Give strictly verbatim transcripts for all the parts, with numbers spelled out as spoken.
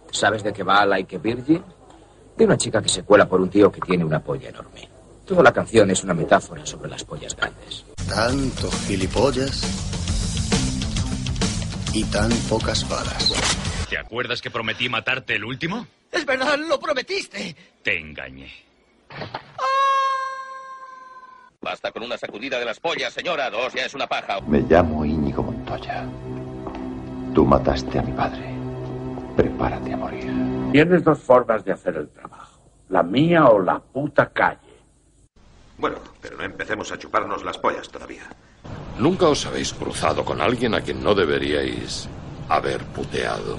¿Sabes de qué va Like a Virgin? De una chica que se cuela por un tío que tiene una polla enorme. Toda la canción es una metáfora sobre las pollas grandes. Tantos gilipollas y tan pocas balas. ¿Te acuerdas que prometí matarte el último? Es verdad, lo prometiste. Te engañé. Basta con una sacudida de las pollas, señora. Dos ya es una paja. Me llamo Íñigo Montoya. Tú mataste a mi padre. Prepárate a morir. Tienes dos formas de hacer el trabajo. La mía o la puta calle. Bueno, pero no empecemos a chuparnos las pollas todavía. ¿Nunca os habéis cruzado con alguien a quien no deberíais haber puteado?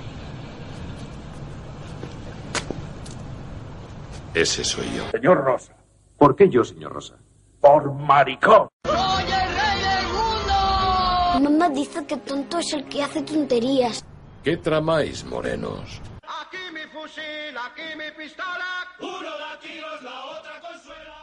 Ese soy yo. Señor Rosa. ¿Por qué yo, señor Rosa? Por maricón. ¡Soy el rey del mundo! Mamá dice que tonto es el que hace tonterías. ¿Qué tramáis, morenos? Aquí mi fusil, aquí mi pistola. Uno da tiros, la otra consuela.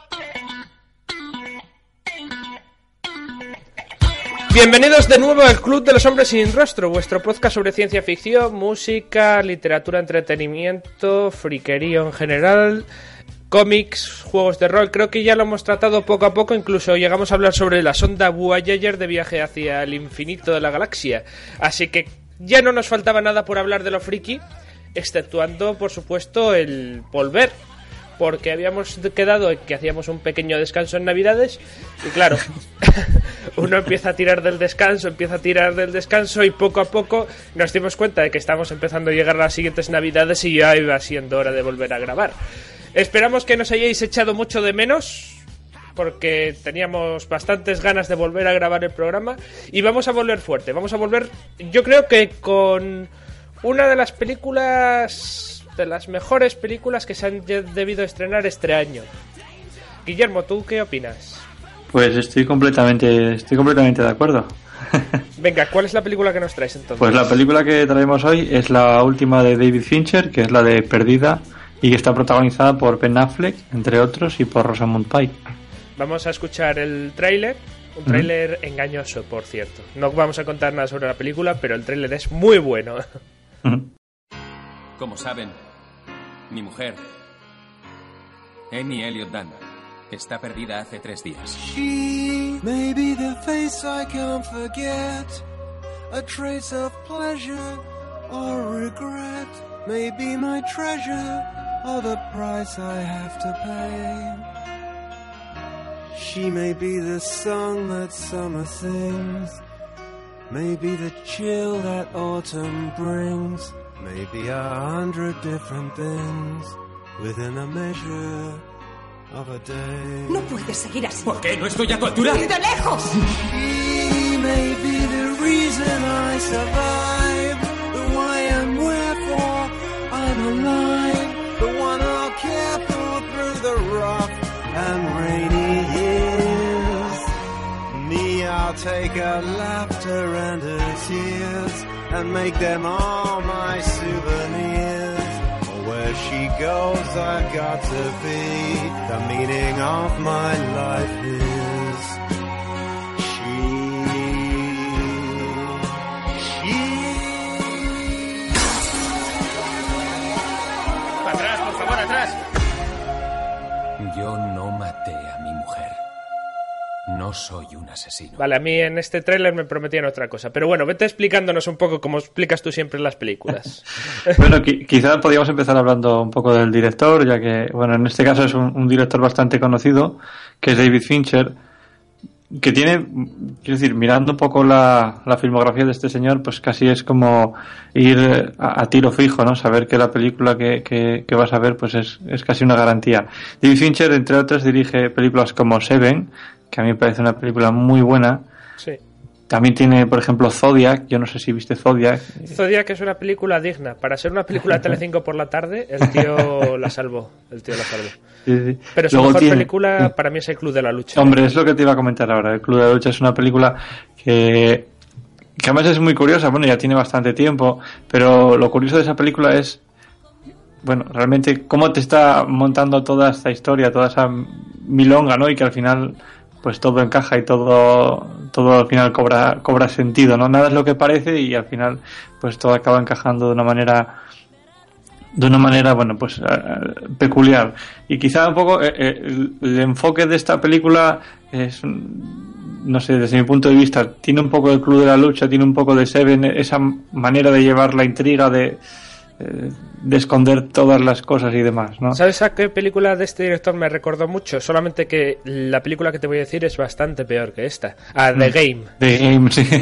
Bienvenidos de nuevo al Club de los Hombres Sin Rostro, vuestro podcast sobre ciencia ficción, música, literatura, entretenimiento, friquerío en general, cómics, juegos de rol. Creo que ya lo hemos tratado poco a poco, incluso llegamos a hablar sobre la sonda Voyager de viaje hacia el infinito de la galaxia. Así que ya no nos faltaba nada por hablar de lo friki, exceptuando, por supuesto, el volver. Porque habíamos quedado en que hacíamos un pequeño descanso en Navidades y claro, uno empieza a tirar del descanso, empieza a tirar del descanso y poco a poco nos dimos cuenta de que estamos empezando a llegar a las siguientes Navidades y ya iba siendo hora de volver a grabar. Esperamos que nos hayáis echado mucho de menos porque teníamos bastantes ganas de volver a grabar el programa y vamos a volver fuerte, vamos a volver yo creo que con una de las películas... de las mejores películas que se han debido estrenar este año. Guillermo, ¿tú qué opinas? Pues estoy completamente estoy completamente de acuerdo. Venga, ¿cuál es la película que nos traes entonces? Pues la película que traemos hoy es la última de David Fincher, que es la de Perdida, y que está protagonizada por Ben Affleck, entre otros, y por Rosamund Pike. Vamos a escuchar el tráiler, un tráiler uh-huh. engañoso, por cierto. No vamos a contar nada sobre la película, pero el tráiler es muy bueno. Uh-huh. Como saben, mi mujer, Amy Elliott Dunn, está perdida hace tres días. She may be the face I can't forget, a trace of pleasure or regret, may be my treasure or the price I have to pay. She may be the song that summer sings, may be the chill that autumn brings. Maybe a hundred different things within a measure of a day. No puedes seguir así. ¿Por qué? ¿No estoy a tu altura? ¡Y de lejos! She may be the reason I survive, the why and wherefore I'm alive, the one I'll care for through the rough and rainy years. Me, I'll take her laughter and her tears and make them all my souvenirs. Where she goes, I've got to be. The meaning of my life is she. She. Atrás, por favor, atrás. Yo no maté a mi mujer. No soy un asesino. Vale, a mí en este tráiler me prometían otra cosa. Pero bueno, vete explicándonos un poco como explicas tú siempre en las películas. Bueno, qui- quizás podríamos empezar hablando un poco del director, ya que, bueno, en este caso es un, un director bastante conocido, que es David Fincher, que tiene, quiero decir, mirando un poco la, la filmografía de este señor, pues casi es como ir a, a tiro fijo, ¿no? Saber que la película que, que, que vas a ver, pues es, es casi una garantía. David Fincher, entre otras, dirige películas como Seven, que a mí me parece una película muy buena. Sí. También tiene, por ejemplo, Zodiac. Yo no sé si viste Zodiac. Zodiac es una película digna. Para ser una película de Telecinco por la tarde, el tío la salvó. El tío la salvó. Sí, sí. Pero su Luego mejor tiene... película para mí es El Club de la Lucha. Hombre, es lo que te iba a comentar ahora. El Club de la Lucha es una película que, que además es muy curiosa. Bueno, ya tiene bastante tiempo. Pero lo curioso de esa película es, bueno, realmente cómo te está montando toda esta historia, toda esa milonga, ¿no? Y que al final pues todo encaja y todo todo al final cobra cobra sentido, ¿no? Nada es lo que parece y al final pues todo acaba encajando de una manera de una manera, bueno, pues uh, peculiar. Y quizá un poco eh, el, el enfoque de esta película es, no sé, desde mi punto de vista, tiene un poco del Club de la Lucha, tiene un poco de Seven, esa manera de llevar la intriga, de, de esconder todas las cosas y demás, ¿no? ¿Sabes a qué película de este director me recordó mucho? Solamente que la película que te voy a decir es bastante peor que esta. A The Game. The Game, sí.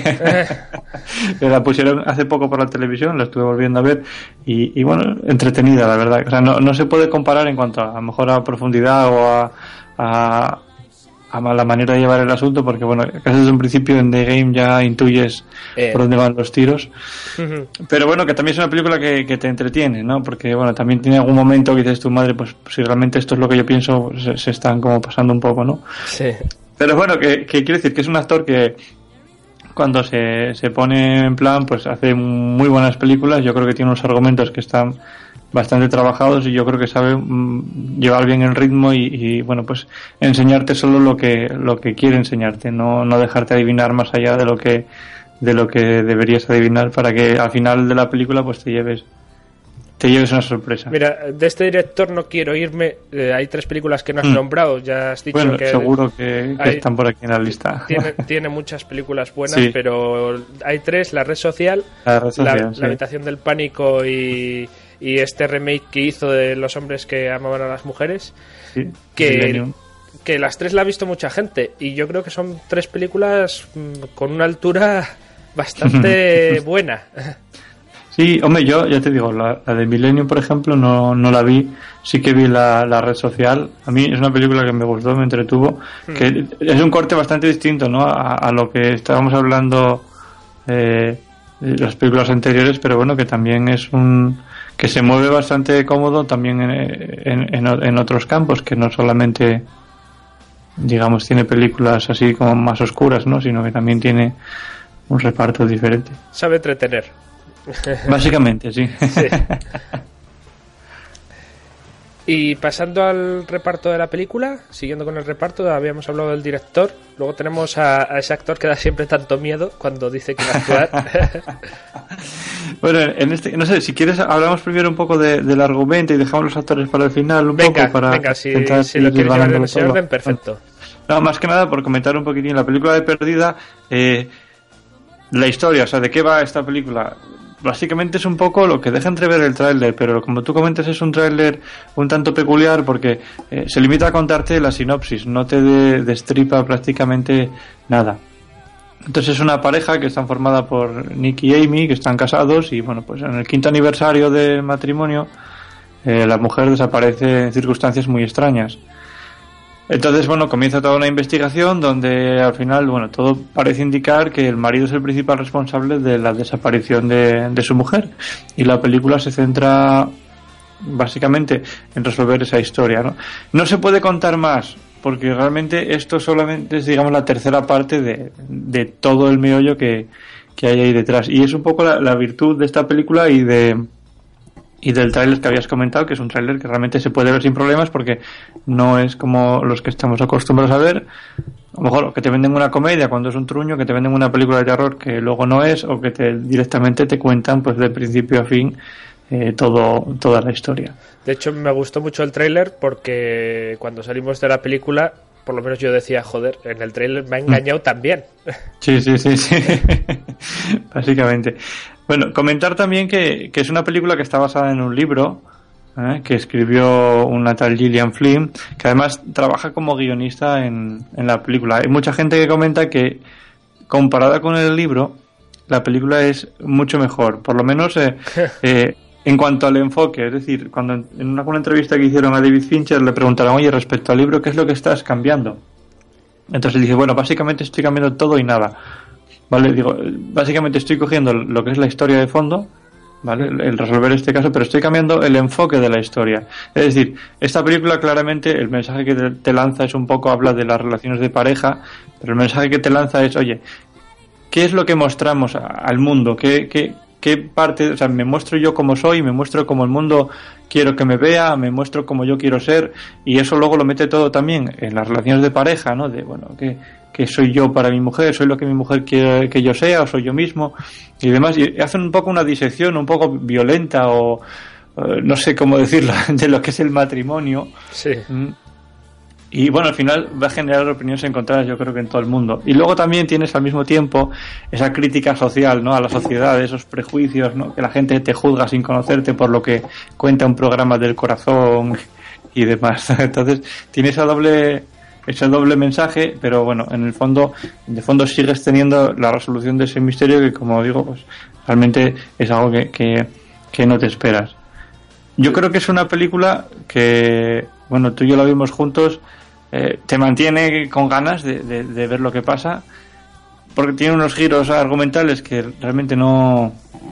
La pusieron hace poco por la televisión, la estuve volviendo a ver y, y bueno, entretenida, la verdad. O sea, no, no se puede comparar en cuanto a, a lo mejor a profundidad o a, a a la manera de llevar el asunto, porque bueno, casi desde un principio en The Game ya intuyes eh. por dónde van los tiros. Uh-huh. Pero bueno, que también es una película que, que te entretiene, ¿no? Porque bueno, también tiene algún momento que dices tu madre, pues si realmente esto es lo que yo pienso, se, se están como pasando un poco, ¿no? Sí. Pero bueno, que, que quiero decir que es un actor que cuando se, se pone en plan, pues hace muy buenas películas. Yo creo que tiene unos argumentos que están bastante trabajados y yo creo que sabe mm, llevar bien el ritmo y, y bueno, pues enseñarte solo lo que lo que quiere enseñarte, no no dejarte adivinar más allá de lo que de lo que deberías adivinar, para que al final de la película pues te lleves te lleves una sorpresa. Mira, de este director no quiero irme, eh, hay tres películas que no has mm. nombrado, ya has dicho bueno, que seguro que, que hay, están por aquí en la lista. Tiene, tiene muchas películas buenas, sí. Pero hay tres: La Red Social, La, red social, la, sí. la Habitación del Pánico y y este remake que hizo de Los hombres que amaban a las mujeres, sí, que, que las tres la ha visto mucha gente y yo creo que son tres películas con una altura bastante buena. Sí, hombre, yo ya te digo, la, la de Millennium, por ejemplo, no, no la vi, sí que vi la, la Red Social. A mí es una película que me gustó, me entretuvo, mm. que es un corte bastante distinto, ¿no?, a, a lo que estábamos hablando eh, de las películas anteriores, pero bueno, que también es un que se mueve bastante cómodo también en, en, en, en otros campos, que no solamente, digamos, tiene películas así como más oscuras, ¿no?, sino que también tiene un reparto diferente. Sabe entretener. Básicamente, sí. Sí. Y pasando al reparto de la película, siguiendo con el reparto, habíamos hablado del director, luego tenemos a, a ese actor que da siempre tanto miedo cuando dice que va a actuar. Bueno, en este, no sé, si quieres hablamos primero un poco de, del argumento y dejamos los actores para el final un venga, poco para venga, si, si lo quieres llevar en ese orden, perfecto. No, más que nada por comentar un poquitín la película de Perdida, eh, la historia, o sea, de qué va esta película. Básicamente es un poco lo que deja entrever el tráiler, pero como tú comentas es un tráiler un tanto peculiar porque eh, se limita a contarte la sinopsis, no te de, destripa prácticamente nada. Entonces es una pareja que están formada por Nick y Amy, que están casados y bueno, pues en el quinto aniversario del matrimonio eh, la mujer desaparece en circunstancias muy extrañas. Entonces, bueno, comienza toda una investigación donde al final, bueno, todo parece indicar que el marido es el principal responsable de la desaparición de, de su mujer. Y la película se centra básicamente en resolver esa historia, ¿no? No se puede contar más, porque realmente esto solamente es, digamos, la tercera parte de, de todo el meollo que, que hay ahí detrás. Y es un poco la, la virtud de esta película y de... y del tráiler que habías comentado, que es un tráiler que realmente se puede ver sin problemas porque no es como los que estamos acostumbrados a ver, a lo mejor que te venden una comedia cuando es un truño, que te venden una película de terror que luego no es, o que te directamente te cuentan pues de principio a fin eh, todo toda la historia. De hecho me gustó mucho el tráiler porque cuando salimos de la película, por lo menos yo decía, joder, en el tráiler me ha engañado mm. también. Sí, sí, sí, sí. Básicamente. Bueno, comentar también que, que es una película que está basada en un libro ¿eh? que escribió una tal Gillian Flynn, que además trabaja como guionista en, en la película. Hay mucha gente que comenta que comparada con el libro, la película es mucho mejor, por lo menos eh, eh, en cuanto al enfoque. Es decir, cuando en una, una entrevista que hicieron a David Fincher le preguntaron, oye, respecto al libro, ¿qué es lo que estás cambiando? Entonces él dice, bueno, básicamente estoy cambiando todo y nada. Vale, digo, básicamente estoy cogiendo lo que es la historia de fondo, ¿vale? El resolver este caso, pero estoy cambiando el enfoque de la historia. Es decir, esta película claramente el mensaje que te lanza es un poco, habla de las relaciones de pareja, pero el mensaje que te lanza es, oye, ¿qué es lo que mostramos al mundo? ¿Qué, qué, qué parte, o sea, me muestro yo como soy, me muestro como el mundo quiero que me vea, me muestro como yo quiero ser, y eso luego lo mete todo también en las relaciones de pareja, ¿no? De, bueno, que que soy yo para mi mujer, soy lo que mi mujer quiere que yo sea, o soy yo mismo, y demás, y hacen un poco una disección un poco violenta o, eh, no sé cómo decirlo, de lo que es el matrimonio. Sí. Y bueno, al final va a generar opiniones encontradas, yo creo que en todo el mundo. Y luego también tienes al mismo tiempo esa crítica social, ¿no? A la sociedad, esos prejuicios, ¿no? Que la gente te juzga sin conocerte por lo que cuenta un programa del corazón y demás. Entonces, tiene esa doble, ese doble mensaje, pero bueno, en el fondo, de fondo sigues teniendo la resolución de ese misterio que, como digo, pues realmente es algo que, que, que no te esperas. Yo creo que es una película que, bueno, tú y yo la vimos juntos, eh, te mantiene con ganas de, de, de ver lo que pasa, porque tiene unos giros argumentales que realmente no,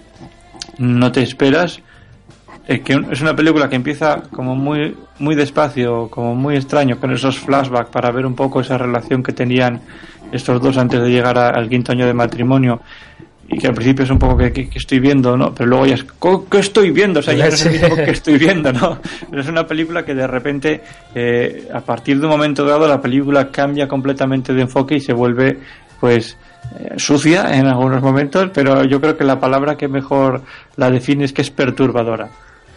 no te esperas. Eh, que es una película que empieza como muy, muy despacio, como muy extraño, con esos flashbacks para ver un poco esa relación que tenían estos dos antes de llegar a, al quinto año de matrimonio. Y que al principio es un poco que, que, que estoy viendo, ¿no? Pero luego ya es, ¿qué estoy viendo? O sea, ya no es el mismo que estoy viendo, ¿no? Pero es una película que de repente, eh, a partir de un momento dado, la película cambia completamente de enfoque y se vuelve, pues, eh, sucia en algunos momentos, pero yo creo que la palabra que mejor la define es que es perturbadora.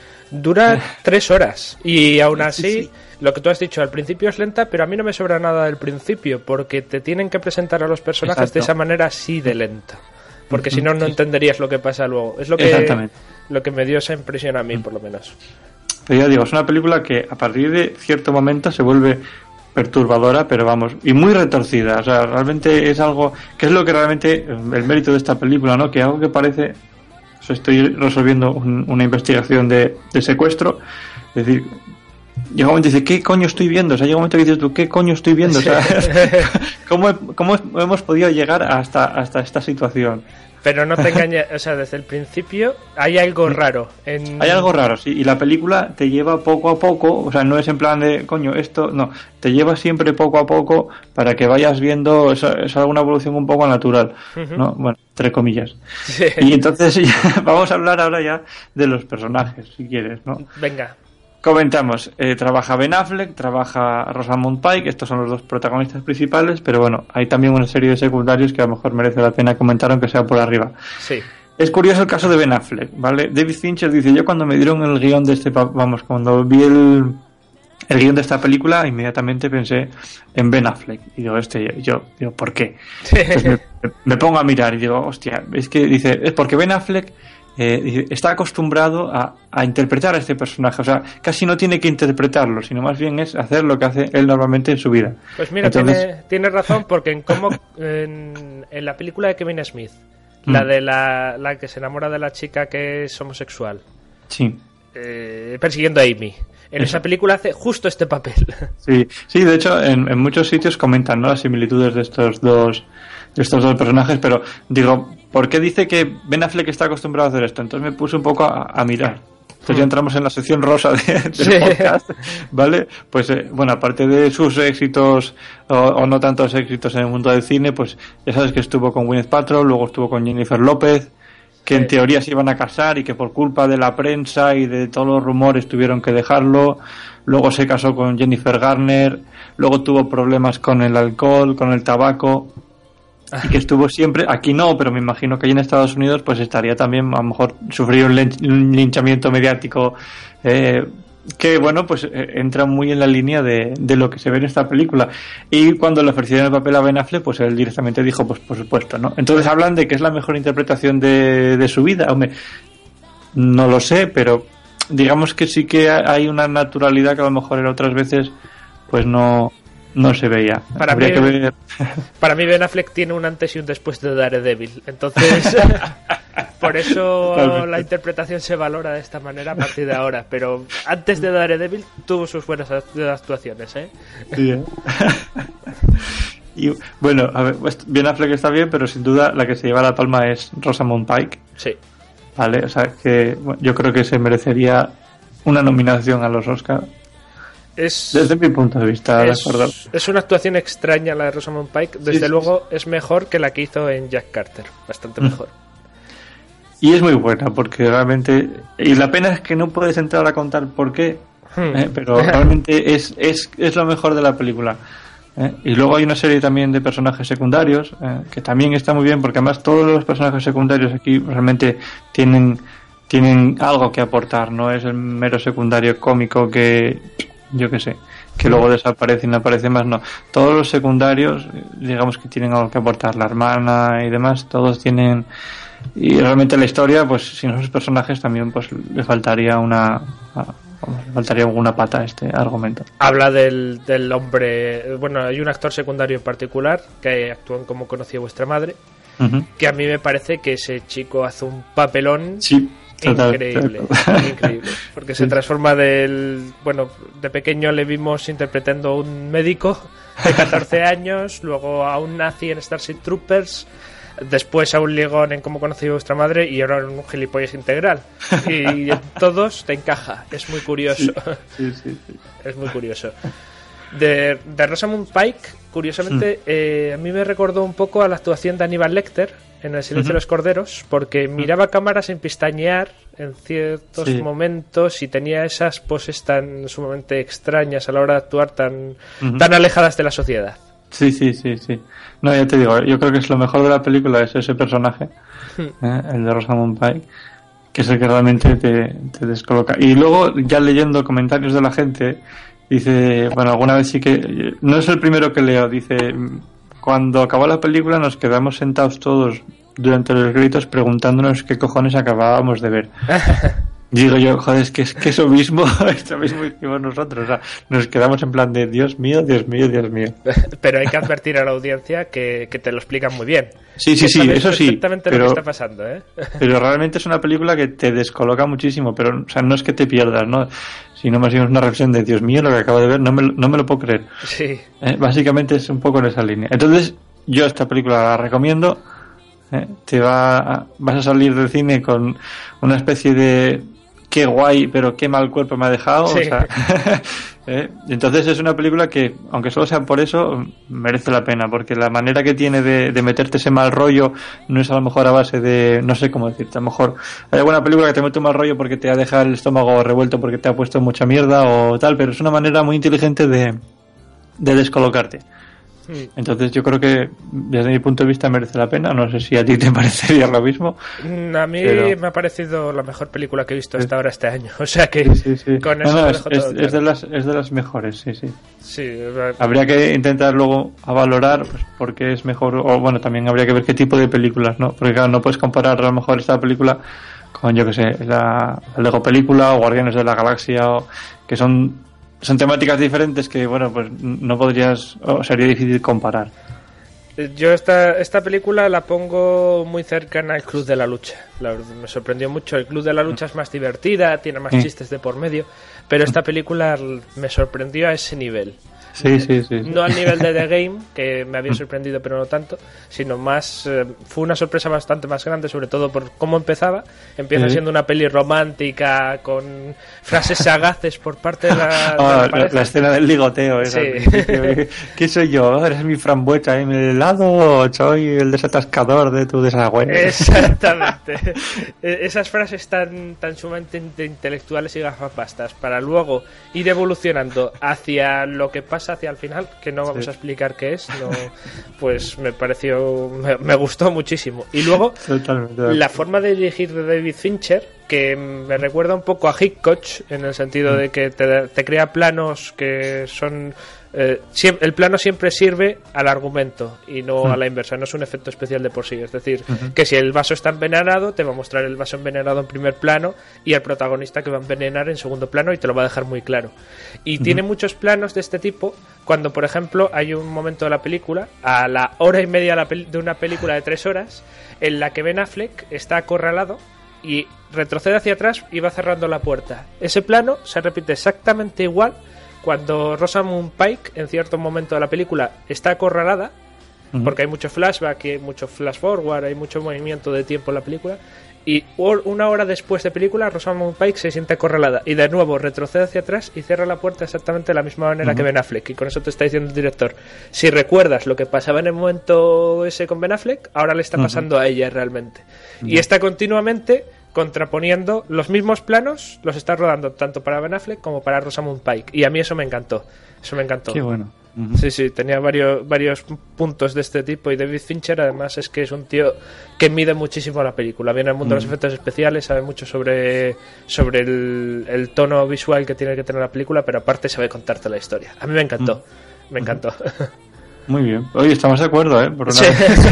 Dura tres horas y aún así, sí, sí. Lo que tú has dicho, al principio es lenta, pero a mí no me sobra nada del principio, porque te tienen que presentar a los personajes Exacto. de esa manera así de lenta. Porque si no, no entenderías lo que pasa luego. Es lo que, lo que me dio esa impresión a mí, por lo menos. Pero ya digo, es una película que a partir de cierto momento se vuelve perturbadora, pero vamos, y muy retorcida. O sea, realmente es algo, que es lo que realmente, el mérito de esta película, ¿no? Que algo que parece, o sea, estoy resolviendo un, una investigación de, de secuestro, es decir, llega un momento y dice, ¿qué coño estoy viendo? O sea, llega un momento que dices tú, ¿qué coño estoy viendo? O sea, ¿cómo, ¿cómo hemos podido llegar hasta, hasta esta situación? Pero no te engañes, o sea, desde el principio hay algo raro. En... Hay algo raro, sí, y la película te lleva poco a poco, o sea, no es en plan de, coño, esto, no, te lleva siempre poco a poco para que vayas viendo, es, es alguna evolución un poco natural, uh-huh. ¿no? Bueno, entre comillas. Sí. Y entonces ya, vamos a hablar ahora ya de los personajes, si quieres, ¿no? Venga. Comentamos, eh, trabaja Ben Affleck, trabaja Rosamund Pike, estos son los dos protagonistas principales, pero bueno, hay también una serie de secundarios que a lo mejor merece la pena comentar, aunque sea por arriba. Sí. Es curioso el caso de Ben Affleck, ¿vale? David Fincher dice, yo cuando me dieron el guión de este, vamos, cuando vi el, el guión de esta película, inmediatamente pensé en Ben Affleck. Y digo, este, yo, digo, ¿por qué? Entonces me, me pongo a mirar y digo, hostia, es que dice, es porque Ben Affleck Eh, está acostumbrado a, a interpretar a este personaje, o sea, casi no tiene que interpretarlo, sino más bien es hacer lo que hace él normalmente en su vida. Pues mira, Entonces... tiene, tiene razón, porque en cómo en, en la película de Kevin Smith, mm. la de la, la que se enamora de la chica que es homosexual, sí, eh, persiguiendo a Amy, en esa película hace justo este papel. Sí, sí, de hecho en, en muchos sitios comentan, ¿no?, las similitudes de estos dos de estos dos personajes, pero digo, ¿por qué dice que Ben Affleck está acostumbrado a hacer esto? Entonces me puse un poco a, a mirar. Entonces ya entramos en la sección rosa de, del sí. podcast, ¿vale? Pues eh, bueno, aparte de sus éxitos o, o no tantos éxitos en el mundo del cine, pues ya sabes que estuvo con Gwyneth Paltrow, luego estuvo con Jennifer López, que en teoría se iban a casar y que por culpa de la prensa y de todos los rumores tuvieron que dejarlo. Luego se casó con Jennifer Garner, luego tuvo problemas con el alcohol, con el tabaco, y que estuvo siempre, aquí no, pero me imagino que allí en Estados Unidos pues estaría también, a lo mejor sufrió un, lin- un linchamiento mediático eh, que bueno, pues eh, entra muy en la línea de, de lo que se ve en esta película. Y cuando le ofrecieron el papel a Ben Affleck, pues él directamente dijo, pues por supuesto, ¿no? Entonces hablan de que es la mejor interpretación de, de su vida. Hombre, no lo sé, pero digamos que sí que hay una naturalidad que a lo mejor en otras veces pues no no se veía. Para mí, que ver... para mí Ben Affleck tiene un antes y un después de Daredevil, entonces por eso Totalmente. La interpretación se valora de esta manera a partir de ahora, pero antes de Daredevil tuvo sus buenas actuaciones, ¿eh? Sí, ¿eh? Y bueno, a ver, Ben Affleck está bien, pero sin duda la que se lleva la palma es Rosamund Pike. Sí. Vale, o sea que bueno, yo creo que se merecería una nominación a los Oscar. Es, desde mi punto de vista, es, de acuerdo. Es una actuación extraña la de Rosamund Pike. Desde sí, luego sí. Es mejor que la que hizo en Jack Carter. Bastante mejor. Y es muy buena, porque realmente... Y la pena es que no puedes entrar a contar por qué, hmm. eh, pero realmente es, es, es lo mejor de la película. ¿eh? Y luego hay una serie también de personajes secundarios, eh, que también está muy bien, porque además todos los personajes secundarios aquí realmente tienen tienen algo que aportar, no es el mero secundario cómico que, yo qué sé, que luego desaparece y no aparece más, no. Todos los secundarios, digamos que tienen algo que aportar, la hermana y demás, todos tienen... Y realmente la historia, pues sin esos personajes también pues le faltaría una... le faltaría alguna pata a este argumento. Habla del, del hombre... Bueno, hay un actor secundario en particular que actúa en Cómo conocí a vuestra madre, uh-huh. que a mí me parece que ese chico hace un papelón... Sí. Total, increíble, total. increíble, porque se transforma del... Bueno, de pequeño le vimos interpretando a un médico de catorce años, luego a un nazi en Starship Troopers, después a un ligón en Cómo conocí a vuestra madre y ahora un gilipollas integral. Y en todos te encaja, es muy curioso. Sí, sí, sí, sí. Es muy curioso. De, de Rosamund Pike, curiosamente, mm. eh, a mí me recordó un poco a la actuación de Aníbal Lecter en El silencio uh-huh. de los corderos, porque miraba cámaras sin pestañear en ciertos sí. momentos y tenía esas poses tan sumamente extrañas a la hora de actuar, tan, uh-huh. tan alejadas de la sociedad. Sí, sí, sí, sí. No, ya te digo, yo creo que es lo mejor de la película es ese personaje, uh-huh. ¿eh? El de Rosamund Pike, que es el que realmente te, te descoloca. Y luego, ya leyendo comentarios de la gente, dice, bueno, alguna vez sí que... No es el primero que leo, dice... Cuando acabó la película nos quedamos sentados todos durante los gritos preguntándonos qué cojones acabábamos de ver. Digo yo, joder, es que, es que eso mismo, eso mismo hicimos nosotros. O sea, nos quedamos en plan de Dios mío, Dios mío, Dios mío. Pero hay que advertir a la audiencia que, que te lo explican muy bien. Sí, sí, sí, eso sí. Exactamente pero, lo que está pasando, ¿eh? Pero realmente es una película que te descoloca muchísimo, pero, o sea, no es que te pierdas, ¿no? Sino más bien es una reflexión de Dios mío, lo que acabo de ver, no me, no me lo puedo creer. Sí. ¿Eh? Básicamente es un poco en esa línea. Entonces, yo esta película la recomiendo. ¿Eh? Te va a, vas a salir del cine con una especie de qué guay, pero qué mal cuerpo me ha dejado. Sí. O sea, ¿eh? Entonces es una película que, aunque solo sea por eso, merece la pena, porque la manera que tiene de, de meterte ese mal rollo no es a lo mejor a base de, no sé cómo decirte, a lo mejor hay alguna película que te mete un mal rollo porque te ha dejado el estómago revuelto porque te ha puesto mucha mierda o tal, pero es una manera muy inteligente de, de descolocarte. Entonces yo creo que desde mi punto de vista merece la pena. No sé si a ti te parecería lo mismo. A mí pero... me ha parecido la mejor película que he visto hasta ahora este año. O sea que sí, sí, sí. con eso no, no, lo es, dejo es, todo es, de las, es de las mejores, sí, sí. sí habría que intentar luego a valorar pues, por qué es mejor. O bueno, también habría que ver qué tipo de películas, ¿no? Porque claro, no puedes comparar a lo mejor esta película con, yo que sé, la, la Lego película o Guardianes de la Galaxia, o, que son, son temáticas diferentes que, bueno, pues no podrías, o sería difícil comparar. Yo esta, esta película la pongo muy cercana al Club de la Lucha. La, me sorprendió mucho. El Club de la Lucha es más divertida, tiene más chistes de por medio, pero esta película me sorprendió a ese nivel. Sí, sí, sí, sí. No al nivel de The Game, que me había sorprendido pero no tanto, sino más... Eh, fue una sorpresa bastante más grande, sobre todo por cómo empezaba. Empieza sí. siendo una peli romántica, con frases sagaces por parte de la... Oh, de la, la, la escena del ligoteo. Esa, sí. ¿Qué soy yo? ¿Eres mi frambuesa en el helado? ¿Soy el desatascador de tu desagüe? Exactamente. Esas frases tan, tan sumamente intelectuales y gafapastas, para luego ir evolucionando hacia lo que pasa hacia el final, que no vamos sí. a explicar qué es, no, pues me pareció, me, me gustó muchísimo. Y luego Totalmente. La forma de dirigir de David Fincher, que me recuerda un poco a Hitchcock, en el sentido mm. de que te, te crea planos que son... Eh, siempre, el plano siempre sirve al argumento y no mm. a la inversa, no es un efecto especial de por sí, es decir, uh-huh. que si el vaso está envenenado te va a mostrar el vaso envenenado en primer plano y al protagonista que va a envenenar en segundo plano y te lo va a dejar muy claro. Y uh-huh. tiene muchos planos de este tipo cuando, por ejemplo, hay un momento de la película, a la hora y media de una película de tres horas, en la que Ben Affleck está acorralado y retrocede hacia atrás y va cerrando la puerta. Ese plano se repite exactamente igual cuando Rosamund Pike, en cierto momento de la película, está acorralada, uh-huh. porque hay mucho flashback, hay mucho flash forward, hay mucho movimiento de tiempo en la película, y una hora después de película, Rosamund Pike se siente acorralada, y de nuevo retrocede hacia atrás y cierra la puerta exactamente de la misma manera uh-huh. que Ben Affleck, y con eso te está diciendo el director, si recuerdas lo que pasaba en el momento ese con Ben Affleck, ahora le está pasando uh-huh. a ella realmente. Uh-huh. Y está continuamente contraponiendo los mismos planos, los está rodando tanto para Ben Affleck como para Rosamund Pike, y a mí eso me encantó, eso me encantó. Qué bueno. Uh-huh. Sí, sí, tenía varios varios puntos de este tipo, y David Fincher además es que es un tío que mide muchísimo la película, viene al mundo uh-huh. de los efectos especiales, sabe mucho sobre sobre el, el tono visual que tiene que tener la película, pero aparte sabe contarte la historia. A mí me encantó, uh-huh. me encantó. Muy bien. Oye, estamos de acuerdo, ¿eh? Por una sí.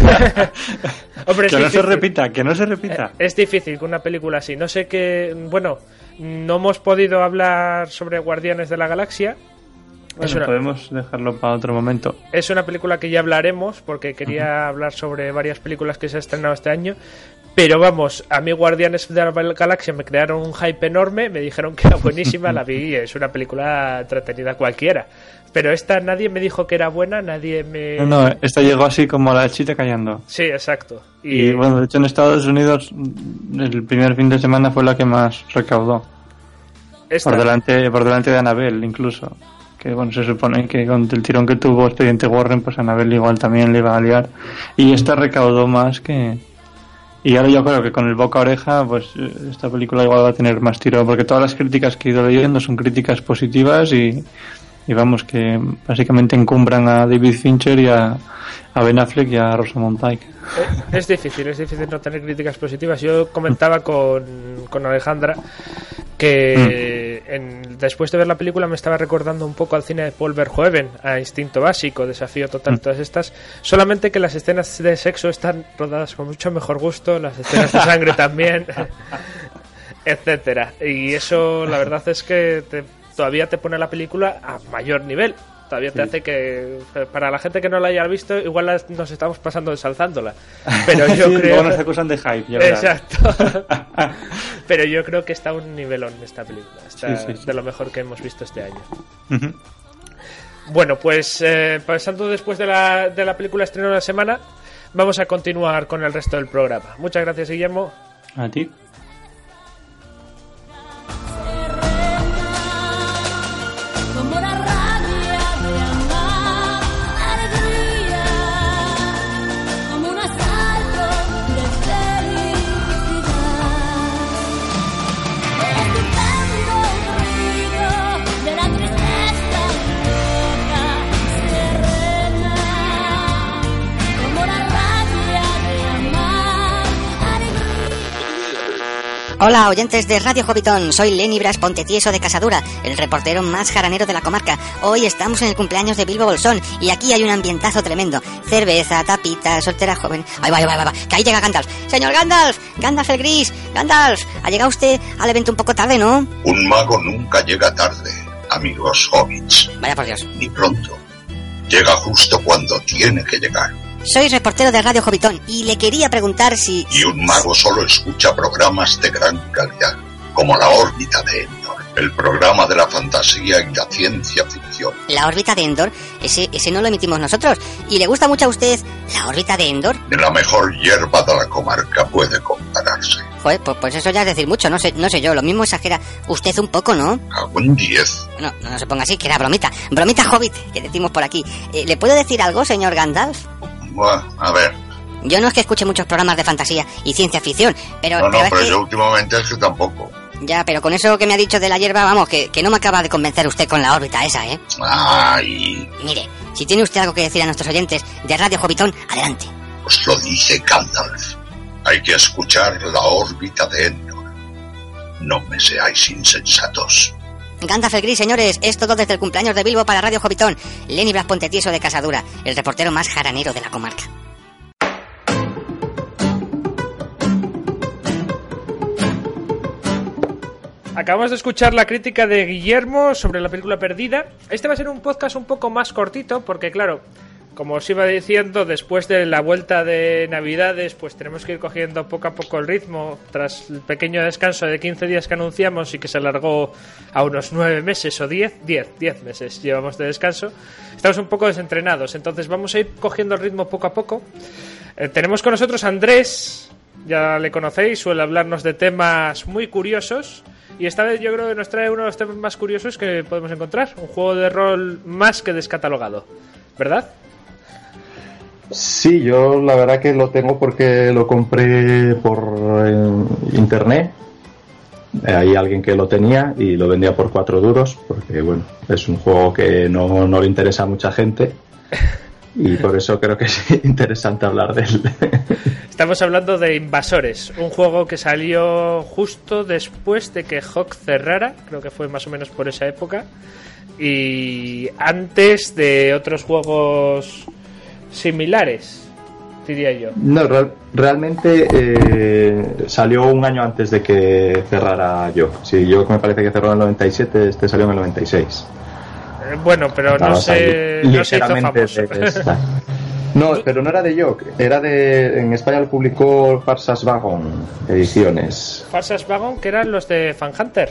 Hombre, que no se repita, que no se repita. Es difícil con una película así. No sé qué... Bueno, no hemos podido hablar sobre Guardianes de la Galaxia. Bueno, una... podemos dejarlo para otro momento. Es una película que ya hablaremos, porque quería uh-huh. hablar sobre varias películas que se han estrenado este año. Pero vamos, a mí Guardianes de la Galaxia me crearon un hype enorme, me dijeron que era buenísima, la vi y es una película entretenida cualquiera. Pero esta nadie me dijo que era buena, nadie me... No, no, esta llegó así como la chita callando. Sí, exacto. Y... y bueno, de hecho en Estados Unidos el primer fin de semana fue la que más recaudó. Esta... Por delante, por delante de Annabelle incluso. Que bueno, se supone que con el tirón que tuvo Expediente Warren, pues Annabelle igual también le iba a liar. Y esta recaudó más que... Y ahora yo creo que con el boca a oreja, pues esta película igual va a tener más tiro, porque todas las críticas que he ido leyendo son críticas positivas y, y vamos, que básicamente encumbran a David Fincher y a, a Ben Affleck y a Rosamund Pike. Es difícil, es difícil no tener críticas positivas. Yo comentaba con, con Alejandra que mm. en, después de ver la película me estaba recordando un poco al cine de Paul Verhoeven, a Instinto Básico, Desafío Total, mm. todas estas, solamente que las escenas de sexo están rodadas con mucho mejor gusto, las escenas de sangre también, etcétera. Y eso la verdad es que te, todavía te pone la película a mayor nivel. Todavía te sí. hace que, para la gente que no la haya visto, igual las, nos estamos pasando ensalzándola. Pero yo sí, creo... luego nos acusan de hype, ya verás. Exacto. Pero yo creo que está a un nivelón esta película. Está sí, sí, sí. de lo mejor que hemos visto este año. Uh-huh. Bueno, pues eh, pasando después de la, de la película estreno de la semana, vamos a continuar con el resto del programa. Muchas gracias, Guillermo. A ti. Hola, oyentes de Radio Hobbiton, soy Lenny Bras Pontetieso de Casadura, el reportero más jaranero de la comarca. Hoy estamos en el cumpleaños de Bilbo Bolsón y aquí hay un ambientazo tremendo. Cerveza, tapita, soltera joven... ¡Ay, va, va, va, va! ¡Que ahí llega Gandalf! ¡Señor Gandalf! ¡Gandalf el Gris! ¡Gandalf! Ha llegado usted al evento un poco tarde, ¿no? Un mago nunca llega tarde, amigos hobbits. Vaya por Dios. Ni pronto. Llega justo cuando tiene que llegar. Soy reportero de Radio Hobbiton y le quería preguntar si... Y un mago solo escucha programas de gran calidad, como La órbita de Endor, el programa de la fantasía y la ciencia ficción. La órbita de Endor, ese, ese no lo emitimos nosotros. ¿Y le gusta mucho a usted La órbita de Endor? De la mejor hierba de la comarca puede compararse. Joder, pues, pues eso ya es decir mucho, no sé, no sé yo, lo mismo exagera usted un poco, ¿no? Hago un diez. No, no, no se ponga así, que era bromita. Bromita hobbit, que decimos por aquí. Eh, ¿Le puedo decir algo, señor Gandalf? Bueno, a ver. Yo no es que escuche muchos programas de fantasía y ciencia ficción, pero... No, no, pero, pero es yo que... últimamente es que tampoco. Ya, pero con eso que me ha dicho de la hierba, vamos, que, que no me acaba de convencer usted con la órbita esa, ¿eh? Ay. Mire, si tiene usted algo que decir a nuestros oyentes de Radio Hobbiton, adelante. Os lo dice Gandalf. Hay que escuchar La órbita de Endor. No me seáis insensatos. Gandalf el Gris, señores, es todo desde el cumpleaños de Bilbo para Radio Hobbiton. Lenny Blas Pontetieso de Casadura, el reportero más jaranero de la comarca. Acabamos de escuchar la crítica de Guillermo sobre la película Perdida. Este va a ser un podcast un poco más cortito porque, claro, como os iba diciendo, después de la vuelta de Navidades, pues tenemos que ir cogiendo poco a poco el ritmo tras el pequeño descanso de quince días que anunciamos y que se alargó a unos nueve meses o diez, diez, diez meses llevamos de descanso. Estamos un poco desentrenados, entonces vamos a ir cogiendo el ritmo poco a poco. Eh, tenemos con nosotros a Andrés, ya le conocéis, suele hablarnos de temas muy curiosos. Y esta vez yo creo que nos trae uno de los temas más curiosos que podemos encontrar, un juego de rol más que descatalogado, ¿verdad? Sí, yo la verdad que lo tengo porque lo compré por eh, internet. Hay alguien que lo tenía y lo vendía por cuatro duros, porque bueno, es un juego que no, no le interesa a mucha gente y por eso creo que es interesante hablar de él. Estamos hablando de Invasores, un juego que salió justo después de que Hawk cerrara, creo que fue más o menos por esa época, y antes de otros juegos similares, diría yo. No, real, realmente eh, salió un año antes de que cerrara yo. Sí, yo me parece que cerró en el noventa y siete, este salió en el noventa y seis. Eh, bueno, pero no, se, no se hizo famoso. No, pero no era de York, era de... En España lo publicó Farsas Wagon Ediciones. Farsas Wagon, que eran los de Fan Hunter.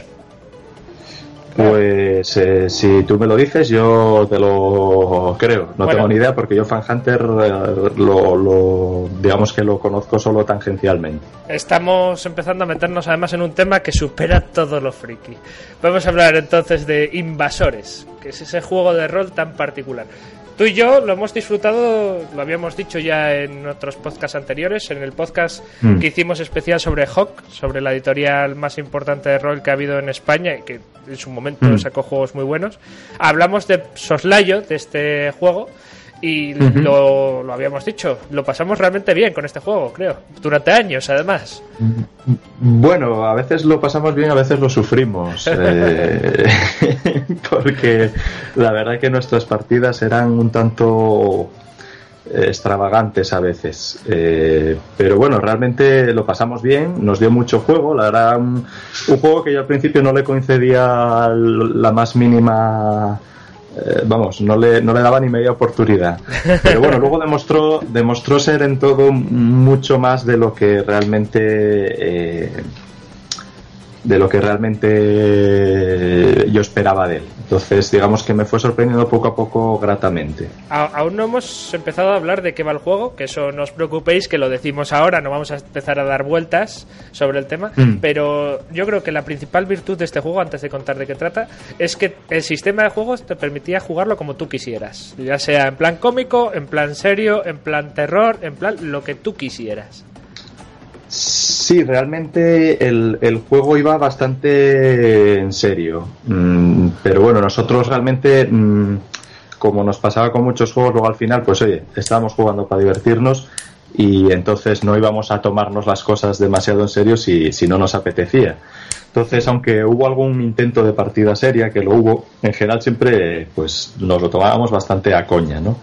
Pues eh, si tú me lo dices, yo te lo creo. No bueno. tengo ni idea porque yo Fan Hunter eh, lo, lo, digamos que lo conozco solo tangencialmente. Estamos empezando a meternos además en un tema que supera todo lo friki. Vamos a hablar entonces de Invasores, que es ese juego de rol tan particular. Tú y yo lo hemos disfrutado, lo habíamos dicho ya en otros podcasts anteriores, en el podcast mm. que hicimos especial sobre Hawk, sobre la editorial más importante de rol que ha habido en España y que en su momento mm. sacó juegos muy buenos. Hablamos de soslayo de este juego y mm-hmm. lo, lo habíamos dicho, lo pasamos realmente bien con este juego, creo, durante años además. Bueno, a veces lo pasamos bien, a veces lo sufrimos, eh, porque la verdad es que nuestras partidas eran un tanto extravagantes a veces, eh, pero bueno, realmente lo pasamos bien, nos dio mucho juego, la verdad, un, un juego que yo al principio no le concedía la más mínima... Eh, vamos, no le, no le daba ni media oportunidad, pero bueno, luego demostró demostró ser en todo mucho más de lo que realmente eh, de lo que realmente yo esperaba de él. Entonces, digamos que me fue sorprendiendo poco a poco gratamente. A- aún no hemos empezado a hablar de qué va el juego, que eso no os preocupéis, que lo decimos ahora, no vamos a empezar a dar vueltas sobre el tema, mm. pero yo creo que la principal virtud de este juego, antes de contar de qué trata, es que el sistema de juegos te permitía jugarlo como tú quisieras, ya sea en plan cómico, en plan serio, en plan terror, en plan lo que tú quisieras. Sí, realmente el, el juego iba bastante en serio, mm, pero bueno, nosotros realmente, mm, como nos pasaba con muchos juegos, luego al final, pues oye, estábamos jugando para divertirnos y entonces no íbamos a tomarnos las cosas demasiado en serio si, si no nos apetecía. Entonces, aunque hubo algún intento de partida seria, que lo hubo, en general siempre pues nos lo tomábamos bastante a coña, ¿no?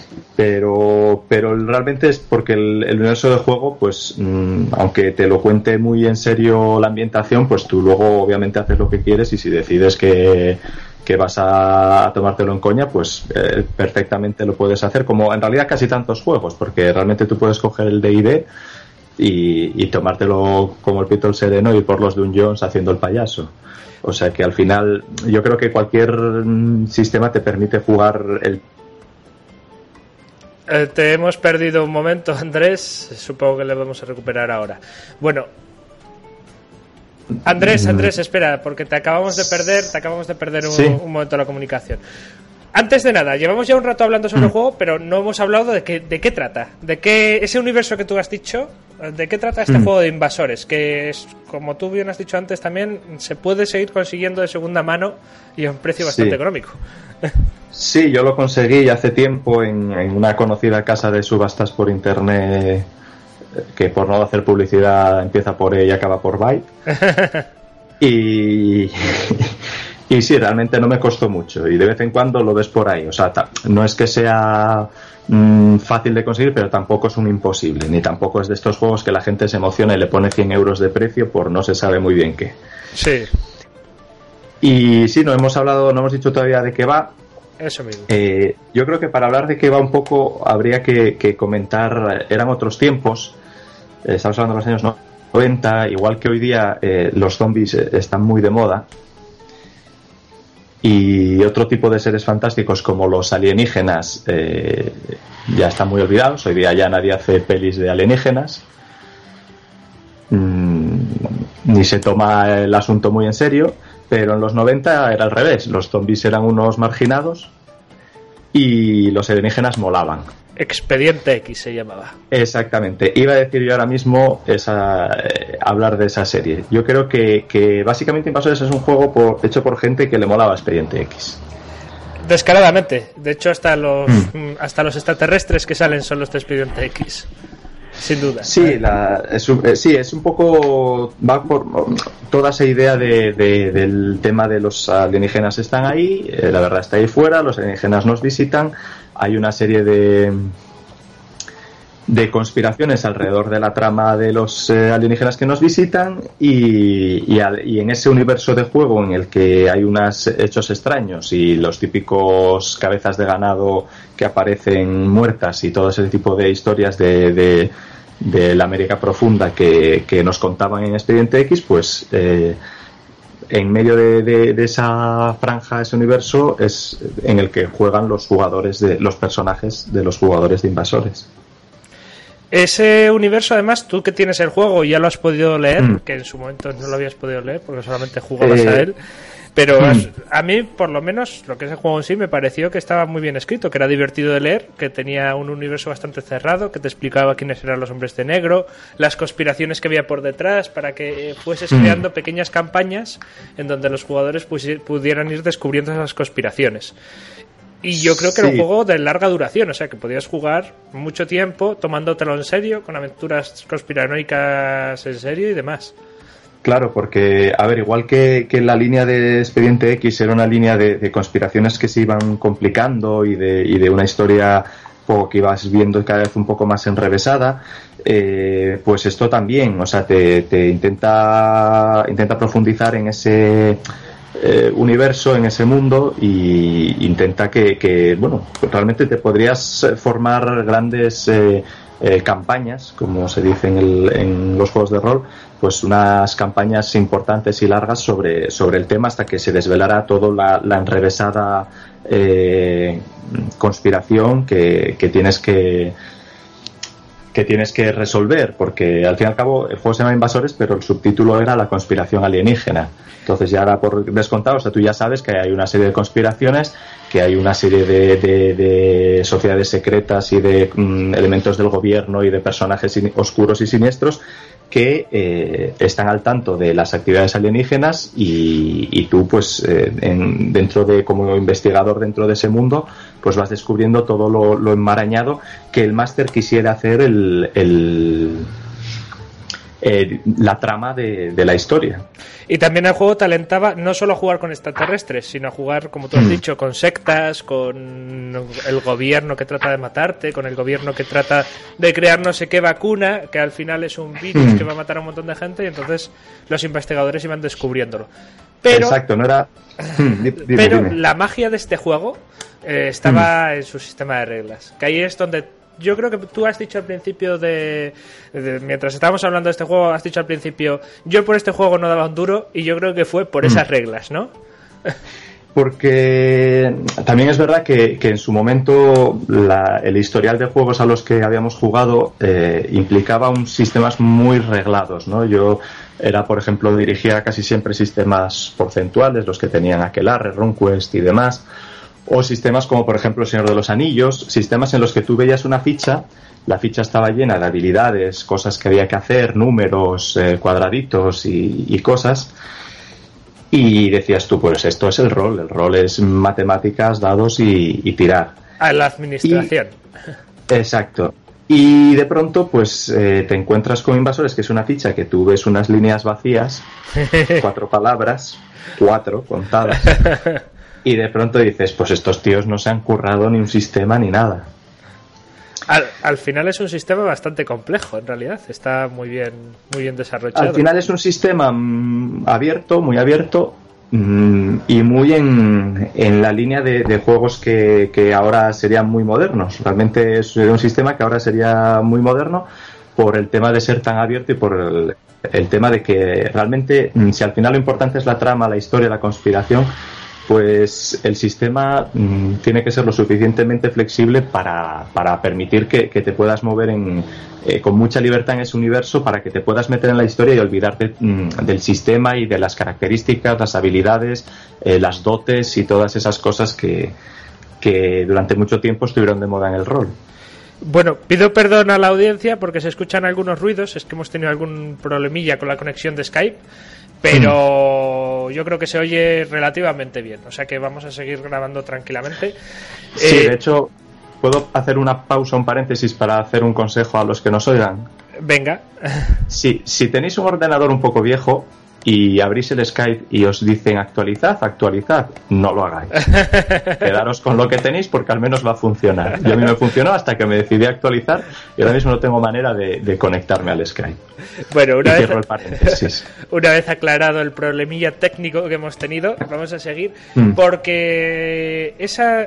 Pero pero realmente es porque el, el universo del juego, pues mmm, aunque te lo cuente muy en serio la ambientación, pues tú luego obviamente haces lo que quieres y si decides que, que vas a tomártelo en coña, pues eh, perfectamente lo puedes hacer, como en realidad casi tantos juegos, porque realmente tú puedes coger el D y D y, y tomártelo como el pito el sereno y ir por los dungeons haciendo el payaso. O sea que al final yo creo que cualquier sistema te permite jugar el... Eh, te hemos perdido un momento, Andrés. Supongo que le vamos a recuperar ahora. Bueno, Andrés, Andrés, espera, porque te acabamos de perder, te acabamos de perder un, ¿sí? un momento la comunicación. Antes de nada, llevamos ya un rato hablando sobre el juego, pero no hemos hablado de qué, de qué trata, de qué ese universo que tú has dicho, de qué trata este mm. juego de Invasores, que es, como tú bien has dicho antes, también se puede seguir consiguiendo de segunda mano y a un precio bastante sí. económico. Sí, yo lo conseguí hace tiempo en, en una conocida casa de subastas por internet, que por no hacer publicidad empieza por E y acaba por Byte. y... Y sí, realmente no me costó mucho y de vez en cuando lo ves por ahí. O sea, ta- no es que sea mmm, fácil de conseguir, pero tampoco es un imposible. Ni tampoco es de estos juegos que la gente se emociona y le pone cien euros de precio por no se sabe muy bien qué. Sí. Y sí, no hemos hablado, no hemos dicho todavía de qué va. Eso mismo. Eh, yo creo que para hablar de qué va un poco habría que, que comentar, eran otros tiempos. Eh, estamos hablando de los años noventa, igual que hoy día eh, los zombies están muy de moda. Y otro tipo de seres fantásticos como los alienígenas eh, ya están muy olvidados. Hoy día ya nadie hace pelis de alienígenas, mm, ni se toma el asunto muy en serio. Pero en los noventa era al revés. Los zombies eran unos marginados y los alienígenas molaban. Expediente X se llamaba. Exactamente. Iba a decir yo ahora mismo esa, eh, hablar de esa serie. Yo creo que, que básicamente Invasores es un juego por, hecho por gente que le molaba Expediente X. Descaradamente. De hecho, hasta los mm. hasta los extraterrestres que salen son los de Expediente X. Sin duda. Sí, la, es, eh, sí, es un poco. Va por toda esa idea de, de, del tema de los alienígenas están ahí, eh, la verdad está ahí fuera, los alienígenas nos visitan. Hay una serie de de conspiraciones alrededor de la trama de los eh, alienígenas que nos visitan y, y, al, y en ese universo de juego en el que hay unos hechos extraños y los típicos cabezas de ganado que aparecen muertas y todo ese tipo de historias de, de, de la América profunda que, que nos contaban en Expediente X, pues eh, en medio de, de, de esa franja, ese universo, es en el que juegan los jugadores de los personajes de los jugadores de Invasores. Ese universo, además, tú que tienes el juego y ya lo has podido leer, mm. que en su momento no lo habías podido leer porque solamente jugabas eh, a él, pero mm. es, a mí, por lo menos, lo que es el juego en sí, me pareció que estaba muy bien escrito, que era divertido de leer, que tenía un universo bastante cerrado, que te explicaba quiénes eran los hombres de negro, las conspiraciones que había por detrás, para que fueses mm. creando pequeñas campañas en donde los jugadores pues, pudieran ir descubriendo esas conspiraciones. Y yo creo que sí. Era un juego de larga duración, o sea que podías jugar mucho tiempo tomándotelo en serio, con aventuras conspiranoicas en serio y demás. Claro, porque, a ver, igual que, que la línea de Expediente X era una línea de, de conspiraciones que se iban complicando y de, y de una historia poco que ibas viendo cada vez un poco más enrevesada, eh, pues esto también, o sea, te, te intenta, intenta profundizar en ese... Eh, universo, en ese mundo, y intenta que, que bueno, realmente te podrías formar grandes eh, eh, campañas, como se dice en, el, en los juegos de rol, pues unas campañas importantes y largas sobre, sobre el tema hasta que se desvelara toda la, la enrevesada eh, conspiración que, que tienes que que tienes que resolver, porque al fin y al cabo el juego se llama Invasores, pero el subtítulo era La conspiración alienígena. Entonces ya ahora por descontado, o sea, tú ya sabes que hay una serie de conspiraciones, que hay una serie de, de, de sociedades secretas y de mm, elementos del gobierno y de personajes sin, oscuros y siniestros que eh, están al tanto de las actividades alienígenas y, y tú pues eh, en, dentro de como investigador dentro de ese mundo pues vas descubriendo todo lo, lo enmarañado que el máster quisiera hacer el, el eh, la trama de, de la historia. Y también el juego te alentaba no solo a jugar con extraterrestres, sino a jugar, como tú has dicho, con sectas, con el gobierno que trata de matarte, con el gobierno que trata de crear no sé qué vacuna, que al final es un virus que va a matar a un montón de gente, y entonces los investigadores iban descubriéndolo. Pero, Exacto, no era... dime, pero dime. La magia de este juego eh, estaba en su sistema de reglas, que ahí es donde... Yo creo que tú has dicho al principio de, de... Mientras estábamos hablando de este juego, has dicho al principio, yo por este juego no daba un duro, y yo creo que fue por esas reglas, ¿no? Porque también es verdad que, que en su momento la, el historial de juegos a los que habíamos jugado eh, implicaba un sistemas muy reglados, ¿no? Yo era, por ejemplo, dirigía casi siempre sistemas porcentuales, los que tenían Aquelarre, RunQuest y demás, o sistemas como por ejemplo El Señor de los Anillos, sistemas en los que tú veías una ficha, la ficha estaba llena de habilidades, cosas que había que hacer, números, eh, cuadraditos y, y cosas, y decías tú, pues esto es el rol, el rol es matemáticas, dados y, y tirar. A la administración. Y, exacto. Y de pronto pues eh, te encuentras con Invasores, que es una ficha que tú ves unas líneas vacías, cuatro palabras, cuatro contadas, y de pronto dices, pues estos tíos no se han currado ni un sistema ni nada. Al, al final es un sistema bastante complejo, en realidad. Está muy bien, muy bien desarrollado. Al final es un sistema mmm, abierto, muy abierto, mmm, y muy en, en la línea de, de juegos que, que ahora serían muy modernos. Realmente es un sistema que ahora sería muy moderno por el tema de ser tan abierto y por el, el tema de que realmente, si al final lo importante es la trama, la historia, la conspiración, pues el sistema mmm, tiene que ser lo suficientemente flexible para, para permitir que, que te puedas mover en, eh, con mucha libertad en ese universo, para que te puedas meter en la historia y olvidarte mmm, del sistema y de las características, las habilidades, eh, las dotes y todas esas cosas que, que durante mucho tiempo estuvieron de moda en el rol. Bueno, pido perdón a la audiencia porque se escuchan algunos ruidos, es que hemos tenido algún problemilla con la conexión de Skype, pero yo creo que se oye relativamente bien, o sea que vamos a seguir grabando tranquilamente. Sí, eh, de hecho, ¿puedo hacer una pausa, un paréntesis para hacer un consejo a los que nos oigan? Venga. Sí, si tenéis un ordenador un poco viejo y abrís el Skype y os dicen actualizad, actualizad, no lo hagáis. Quedaros con lo que tenéis porque al menos va a funcionar. Yo a mí me funcionó hasta que me decidí a actualizar y ahora mismo no tengo manera de, de conectarme al Skype. Bueno, una y vez, cierro el paréntesis. Una vez aclarado el problemilla técnico que hemos tenido, vamos a seguir mm. porque esa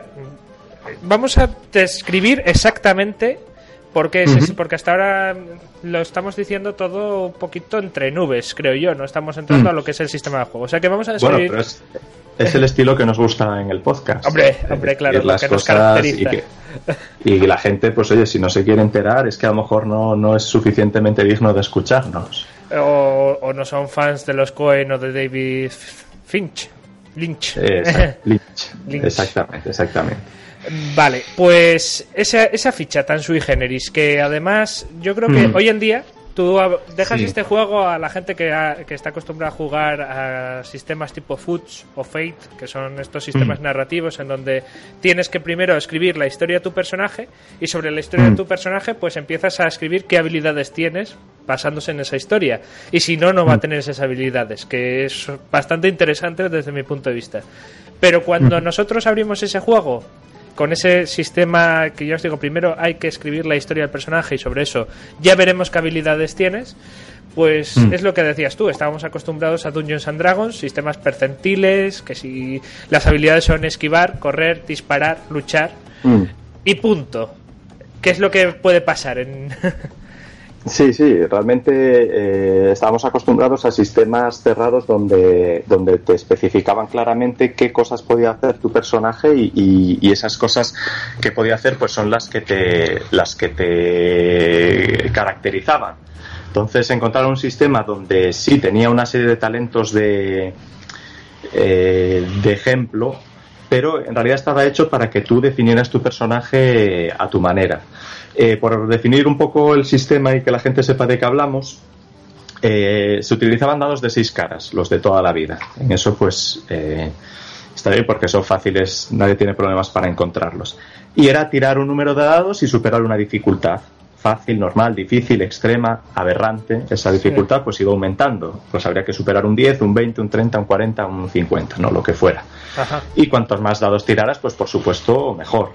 vamos a describir exactamente por qué es uh-huh. eso, porque hasta ahora lo estamos diciendo todo un poquito entre nubes, creo yo, no estamos entrando mm. a lo que es el sistema de juego, o sea que vamos a describir... Bueno, pero es, es el estilo que nos gusta en el podcast. Hombre, hombre, claro, lo que nos caracteriza. Y, que, y la gente, pues oye, si no se quiere enterar, es que a lo mejor no, no es suficientemente digno de escucharnos. O, o no son fans de los Coen o de David Finch. Lynch. Exacto, Lynch. Lynch. Exactamente, exactamente. Vale, pues esa, esa ficha tan sui generis, que además yo creo que mm. hoy en día tú dejas sí. este juego a la gente que, ha, que está acostumbrada a jugar a sistemas tipo Foods o Fate, que son estos sistemas mm. narrativos en donde tienes que primero escribir la historia de tu personaje y sobre la historia mm. de tu personaje pues empiezas a escribir qué habilidades tienes basándose en esa historia, y si no, no va a tener esas habilidades, que es bastante interesante desde mi punto de vista. Pero cuando mm. nosotros abrimos ese juego con ese sistema que yo os digo, primero hay que escribir la historia del personaje y sobre eso ya veremos qué habilidades tienes, pues mm. es lo que decías tú, estábamos acostumbrados a Dungeons and Dragons, sistemas percentiles, que si las habilidades son esquivar, correr, disparar, luchar mm. y punto. ¿Qué es lo que puede pasar en...? Sí, sí, realmente eh, estábamos acostumbrados a sistemas cerrados donde, donde te especificaban claramente qué cosas podía hacer tu personaje y, y, y esas cosas que podía hacer pues son las que te, las que te caracterizaban. Entonces encontrar un sistema donde sí tenía una serie de talentos de, eh, de ejemplo, pero en realidad estaba hecho para que tú definieras tu personaje a tu manera. Eh, por definir un poco el sistema y que la gente sepa de qué hablamos, eh, se utilizaban dados de seis caras, los de toda la vida. En eso pues eh, está bien porque son fáciles, nadie tiene problemas para encontrarlos. Y era tirar un número de dados y superar una dificultad. Fácil, normal, difícil, extrema, aberrante. Esa dificultad pues iba aumentando. Pues habría que superar un diez, un veinte, un treinta, un cuarenta, un cincuenta, no lo que fuera. Ajá. Y cuantos más dados tiraras, pues por supuesto mejor.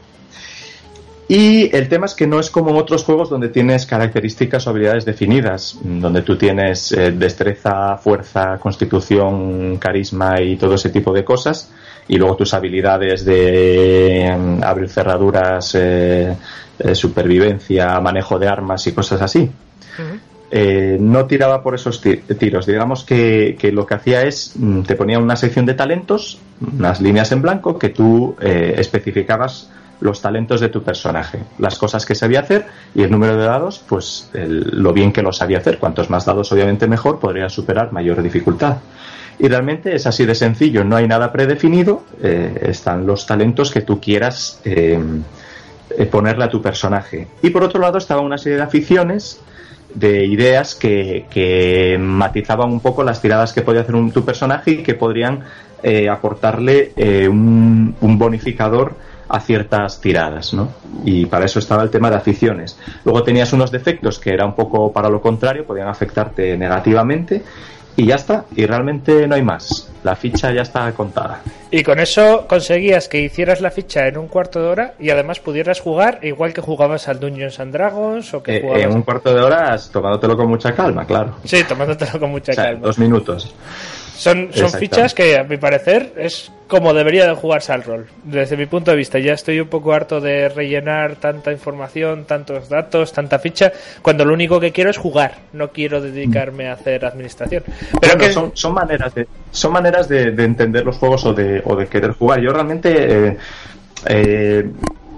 Y el tema es que no es como en otros juegos donde tienes características o habilidades definidas, donde tú tienes eh, destreza, fuerza, constitución, carisma y todo ese tipo de cosas, y luego tus habilidades de eh, abrir cerraduras, eh, eh, supervivencia, manejo de armas y cosas así. Uh-huh. Eh, no tiraba por esos tir- tiros. Digamos que, que lo que hacía es, te ponía una sección de talentos, unas líneas en blanco, que tú eh, especificabas los talentos de tu personaje, las cosas que sabía hacer y el número de dados, pues el, lo bien que lo sabía hacer. Cuantos más dados obviamente mejor, podría superar mayor dificultad. Y realmente es así de sencillo, no hay nada predefinido, eh, están los talentos que tú quieras eh, eh, ponerle a tu personaje. Y por otro lado estaba una serie de aficiones, de ideas que, que matizaban un poco las tiradas que podía hacer un, tu personaje y que podrían eh, aportarle eh, un, un bonificador a ciertas tiradas, ¿no? Y para eso estaba el tema de aficiones. Luego tenías unos defectos que era un poco para lo contrario, podían afectarte negativamente y ya está, y realmente no hay más. La ficha ya está contada. Y con eso conseguías que hicieras la ficha en un cuarto de hora y además pudieras jugar igual que jugabas al Dungeons and Dragons o que eh, jugabas... En un cuarto de hora tomándotelo con mucha calma, claro. Sí, tomándotelo con mucha o sea, calma. Dos minutos. Son, son fichas que, a mi parecer, es como debería de jugarse al rol. Desde mi punto de vista, ya estoy un poco harto de rellenar tanta información, tantos datos, tanta ficha, cuando lo único que quiero es jugar. No quiero dedicarme a hacer administración. Pero bueno, que son, son maneras de son maneras de, de entender los juegos o de, o de querer jugar. Yo realmente... Eh, eh,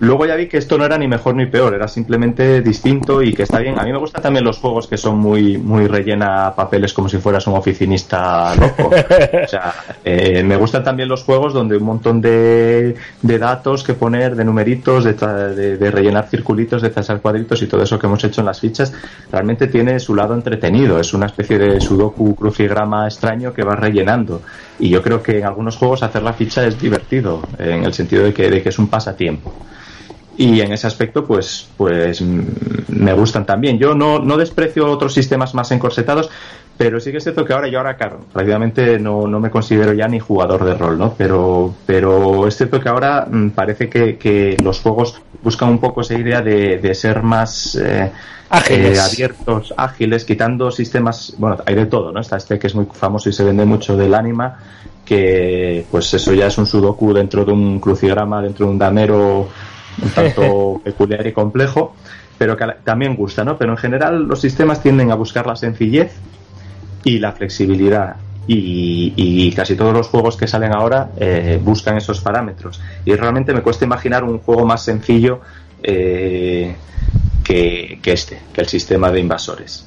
luego ya vi que esto no era ni mejor ni peor, era simplemente distinto y que está bien. A mí me gustan también los juegos que son muy muy rellena papeles como si fueras un oficinista loco. O sea, eh, me gustan también los juegos donde un montón de, de datos que poner, de numeritos, de, de, de rellenar circulitos, de tachar cuadritos y todo eso que hemos hecho en las fichas, realmente tiene su lado entretenido. Es una especie de sudoku crucigrama extraño que va rellenando. Y yo creo que en algunos juegos hacer la ficha es divertido, en el sentido de que, de que es un pasatiempo. Y en ese aspecto, pues, pues me gustan también. Yo no, no desprecio otros sistemas más encorsetados, pero sí que es cierto que ahora yo ahora, claro, prácticamente no, no me considero ya ni jugador de rol, ¿no? Pero, pero es cierto que ahora mmm, parece que, que los juegos buscan un poco esa idea de, de ser más eh, ágiles. Eh, abiertos, ágiles, quitando sistemas, bueno, hay de todo, ¿no? Está este que es muy famoso y se vende mucho del Anima, que pues eso ya es un sudoku dentro de un crucigrama, dentro de un damero un tanto peculiar y complejo, pero que también gusta, ¿no? Pero en general los sistemas tienden a buscar la sencillez y la flexibilidad, y, y casi todos los juegos que salen ahora eh, buscan esos parámetros, y realmente me cuesta imaginar un juego más sencillo eh, que, que este, que el sistema de invasores.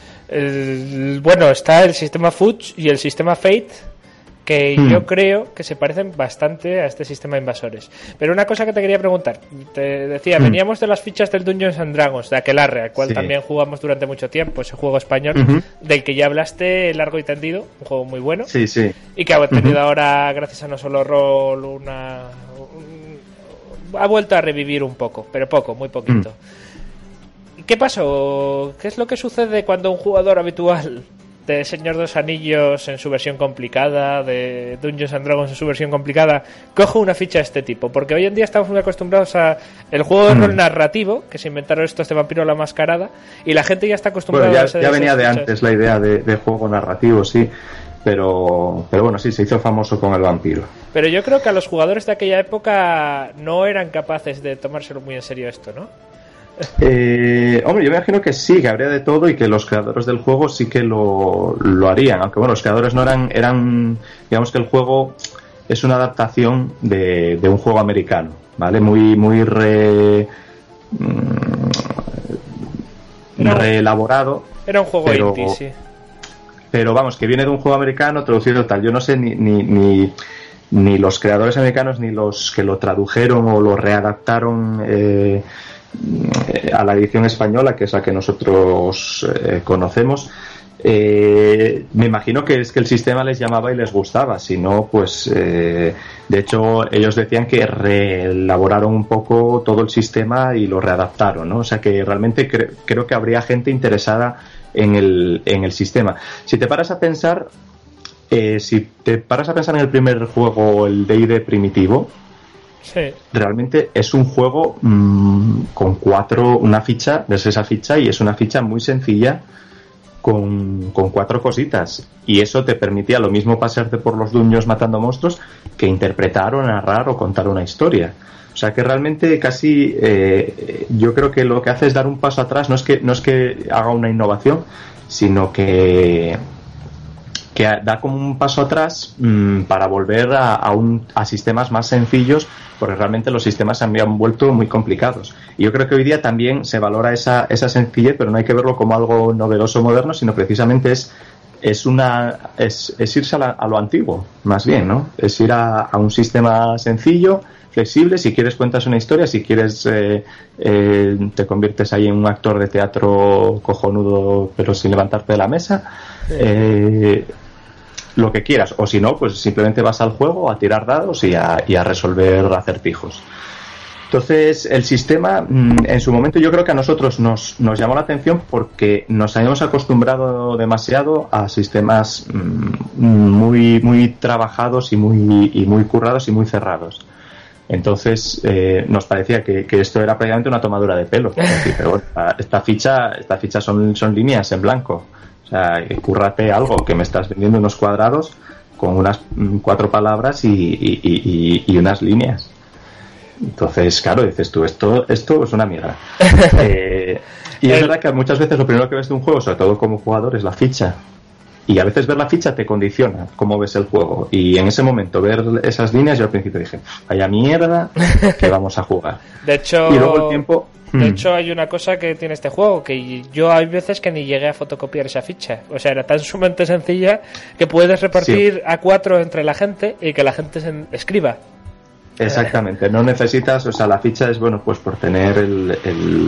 El, bueno, está el sistema Fuchs y el sistema Fate, que hmm. yo creo que se parecen bastante a este sistema de invasores. Pero una cosa que te quería preguntar, te decía, hmm. veníamos de las fichas del Dungeons and Dragons, de Aquelarre, al cual sí. también jugamos durante mucho tiempo, ese juego español, uh-huh. del que ya hablaste largo y tendido, un juego muy bueno, sí, sí. y que ha tenido uh-huh. ahora, gracias a No Solo Roll, una... Un, ha vuelto a revivir un poco, pero poco, muy poquito. Hmm. ¿Qué pasó? ¿Qué es lo que sucede cuando un jugador habitual de Señor de los Anillos en su versión complicada, de Dungeons and Dragons en su versión complicada, coge una ficha de este tipo? Porque hoy en día estamos muy acostumbrados a el juego de rol mm. narrativo, que se inventaron estos de Vampiro la Mascarada, y la gente ya está acostumbrada bueno, ya, a ese, ya venía de fichas. Antes la idea de, de juego narrativo, sí, pero pero bueno, sí, se hizo famoso con el vampiro. Pero yo creo que a los jugadores de aquella época no eran capaces de tomárselo muy en serio esto, ¿no? Eh, hombre, yo me imagino que sí, que habría de todo y que los creadores del juego sí que lo, lo harían, aunque bueno, los creadores no eran, eran, digamos que el juego es una adaptación de, de un juego americano, ¿vale? Muy, muy re, era, reelaborado. Era un juego pero, indie, sí. Pero vamos, que viene de un juego americano traducido tal. Yo no sé ni, ni, ni, ni los creadores americanos ni los que lo tradujeron o lo readaptaron eh, a la edición española, que es la que nosotros eh, conocemos. Eh, me imagino que es que el sistema les llamaba y les gustaba, si no, pues eh, de hecho ellos decían que reelaboraron un poco todo el sistema y lo readaptaron, ¿no? O sea que realmente cre- creo que habría gente interesada en el, en el sistema. Si te paras a pensar, eh, si te paras a pensar en el primer juego, el D and D primitivo, sí. realmente es un juego mmm, con cuatro, una ficha, ves esa ficha y es una ficha muy sencilla con, con cuatro cositas, y eso te permitía lo mismo pasearte por los dungeons matando monstruos que interpretar o narrar o contar una historia. O sea que realmente casi eh, yo creo que lo que hace es dar un paso atrás. No es que no es que haga una innovación, sino que que da como un paso atrás mmm, para volver a, a, un, a sistemas más sencillos, porque realmente los sistemas se han vuelto muy complicados. Y yo creo que hoy día también se valora esa, esa sencillez, pero no hay que verlo como algo novedoso moderno, sino precisamente es es una es, es irse a, la, a lo antiguo, más bien, ¿no? Es ir a, a un sistema sencillo, flexible. Si quieres cuentas una historia, si quieres eh, eh, te conviertes ahí en un actor de teatro cojonudo pero sin levantarte de la mesa. Sí. Eh, lo que quieras, o si no, pues simplemente vas al juego a tirar dados y a, y a resolver acertijos. Entonces, el sistema, en su momento, yo creo que a nosotros nos, nos llamó la atención porque nos habíamos acostumbrado demasiado a sistemas muy, muy trabajados y muy, y muy currados y muy cerrados. Entonces, eh, nos parecía que, que esto era prácticamente una tomadura de pelo. Decir, pero bueno, esta ficha, esta ficha son, son líneas en blanco. O sea, cúrrate algo, que me estás vendiendo unos cuadrados con unas cuatro palabras y, y, y, y unas líneas. Entonces, claro, dices tú, esto esto es una mierda. eh, y es verdad que muchas veces lo primero que ves de un juego, sobre todo como jugador, es la ficha. y a veces ver la ficha te condiciona cómo ves el juego, y en ese momento ver esas líneas, yo al principio dije, vaya mierda que vamos a jugar. De hecho, y luego el tiempo... De hecho, hay una cosa que tiene este juego, que yo hay veces que ni llegué a fotocopiar esa ficha. O sea, era tan sumamente sencilla que puedes repartir sí. a cuatro entre la gente y que la gente se escriba. Exactamente, no necesitas, o sea, la ficha es, bueno, pues por tener el... el,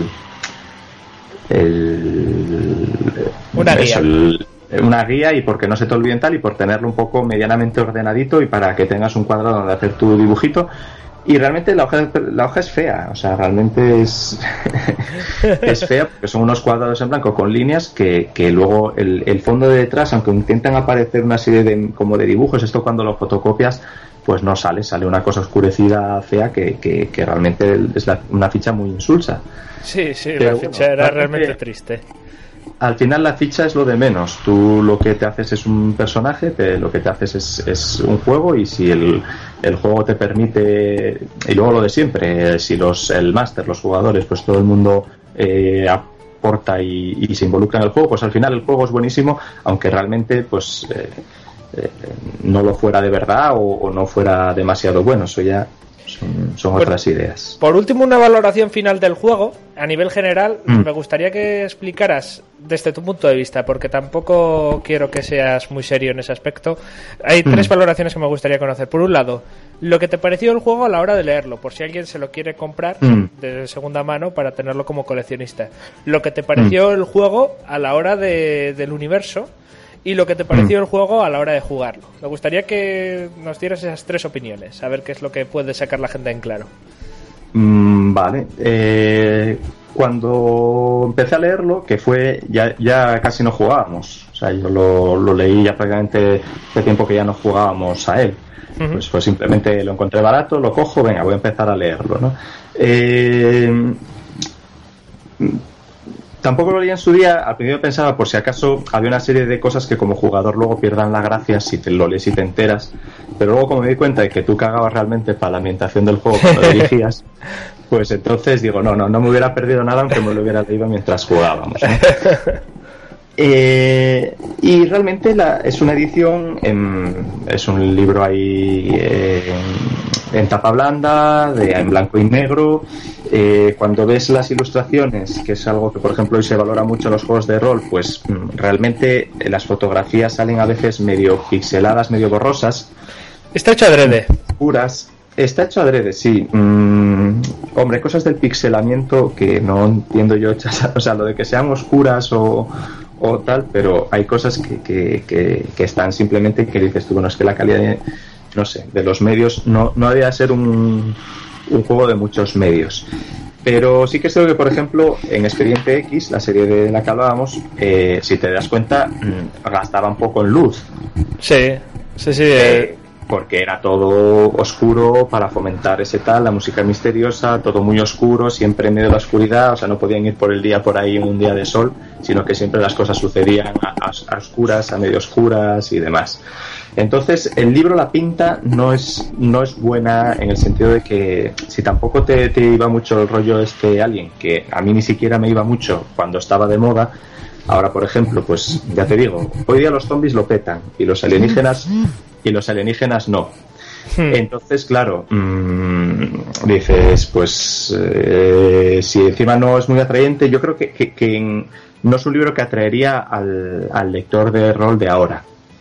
el una eso, guía. El, una guía, y porque no se te olviden tal, y por tenerlo un poco medianamente ordenadito y para que tengas un cuadrado donde hacer tu dibujito. Y realmente la hoja, la hoja es fea, o sea, realmente es es fea porque son unos cuadrados en blanco con líneas que, que luego el, el fondo de detrás, aunque intentan aparecer una serie de como de dibujos, esto cuando lo fotocopias pues no sale, sale una cosa oscurecida fea que, que, que realmente es la, una ficha muy insulsa. Sí, sí, pero la ficha bueno, era realmente, realmente triste. Al final la ficha es lo de menos. Tú lo que te haces es un personaje, te, lo que te haces es, es un juego, y si el, el juego te permite, y luego lo de siempre, si los el máster, los jugadores, pues todo el mundo eh, aporta y, y se involucra en el juego, pues al final el juego es buenísimo, aunque realmente pues eh, eh, no lo fuera de verdad o, o no fuera demasiado bueno. Eso ya son, son bueno, otras ideas. Por último, una valoración final del juego a nivel general. Mm. Me gustaría que explicaras desde tu punto de vista, porque tampoco quiero que seas muy serio en ese aspecto. Hay mm. tres valoraciones que me gustaría conocer. Por un lado, lo que te pareció el juego a la hora de leerlo, por si alguien se lo quiere comprar mm. de segunda mano para tenerlo como coleccionista. Lo que te pareció mm. el juego a la hora de, del universo, y lo que te pareció mm. el juego a la hora de jugarlo. Me gustaría que nos dieras esas tres opiniones, a ver qué es lo que puede sacar la gente en claro. Mm, vale. Eh, cuando empecé a leerlo, que fue, ya, ya casi no jugábamos. O sea, yo lo, lo leí ya prácticamente de tiempo que ya no jugábamos a él. Uh-huh. Pues, pues simplemente lo encontré barato, lo cojo, venga, voy a empezar a leerlo, ¿no? Eh... Tampoco lo leí en su día. Al principio pensaba, por si acaso, había una serie de cosas que como jugador luego pierdan la gracia si te lo lees y te enteras. Pero luego, como me di cuenta de que tú cagabas realmente para la ambientación del juego cuando dirigías, pues entonces digo, no, no, no me hubiera perdido nada aunque me lo hubiera leído mientras jugábamos, ¿no? Eh, y realmente la, es una edición, en, es un libro ahí eh, en, en tapa blanda, de, en blanco y negro. Eh, cuando ves las ilustraciones, que es algo que por ejemplo hoy se valora mucho en los juegos de rol, pues realmente las fotografías salen a veces medio pixeladas, medio borrosas. Está hecho adrede. Puras. Está hecho adrede, sí. Mm, hombre, cosas del pixelamiento que no entiendo yo, o sea, lo de que sean oscuras o, o tal, pero hay cosas que, que, que, que están simplemente que dices tú, bueno, es que la calidad de, no sé, de los medios no, no debía ser un, un juego de muchos medios. Pero sí que es cierto que, por ejemplo, en Expediente X, la serie de la que hablábamos, eh, si te das cuenta, mmm, gastaba un poco en luz. Sí, sí, sí. Eh, porque era todo oscuro para fomentar ese tal, la música misteriosa, todo muy oscuro, siempre en medio de la oscuridad, o sea, no podían ir por el día por ahí un día de sol, sino que siempre las cosas sucedían a, a, a oscuras, a medio oscuras y demás. Entonces, el libro, la pinta no es no es buena en el sentido de que si tampoco te, te iba mucho el rollo este Alien, que a mí ni siquiera me iba mucho cuando estaba de moda. Ahora, por ejemplo, pues ya te digo, hoy día los zombies lo petan y los alienígenas y los alienígenas no. Entonces, claro, mmm, dices, pues eh, si encima no es muy atrayente, yo creo que, que, que en, no es un libro que atraería al, al lector de rol de ahora.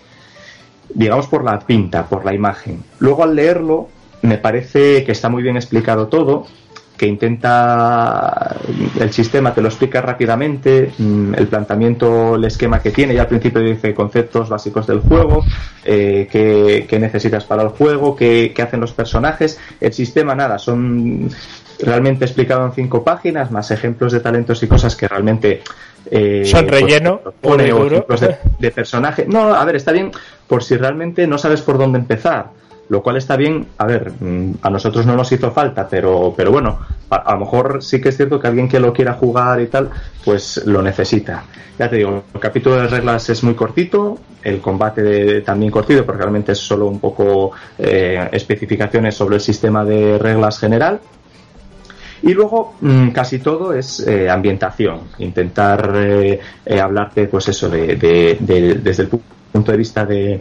Digamos por la pinta, por la imagen. Luego al leerlo me parece que está muy bien explicado todo, que intenta, el sistema te lo explica rápidamente, el planteamiento, el esquema que tiene, ya al principio dice conceptos básicos del juego, eh, qué, qué necesitas para el juego, qué, qué hacen los personajes. El sistema nada, son realmente explicado en cinco páginas, más ejemplos de talentos y cosas que realmente eh, son relleno, pues, pone o ejemplos de, de personaje. No, a ver, está bien por si realmente no sabes por dónde empezar. Lo cual está bien, a ver, a nosotros no nos hizo falta, pero pero bueno, a, a lo mejor sí que es cierto que alguien que lo quiera jugar y tal, pues lo necesita. Ya te digo, el capítulo de reglas es muy cortito, el combate de, también cortito, porque realmente es solo un poco eh, especificaciones sobre el sistema de reglas general. Y luego mmm, casi todo es eh, ambientación, intentar eh, eh, hablarte, pues eso, de, de, de, desde el punto punto de vista de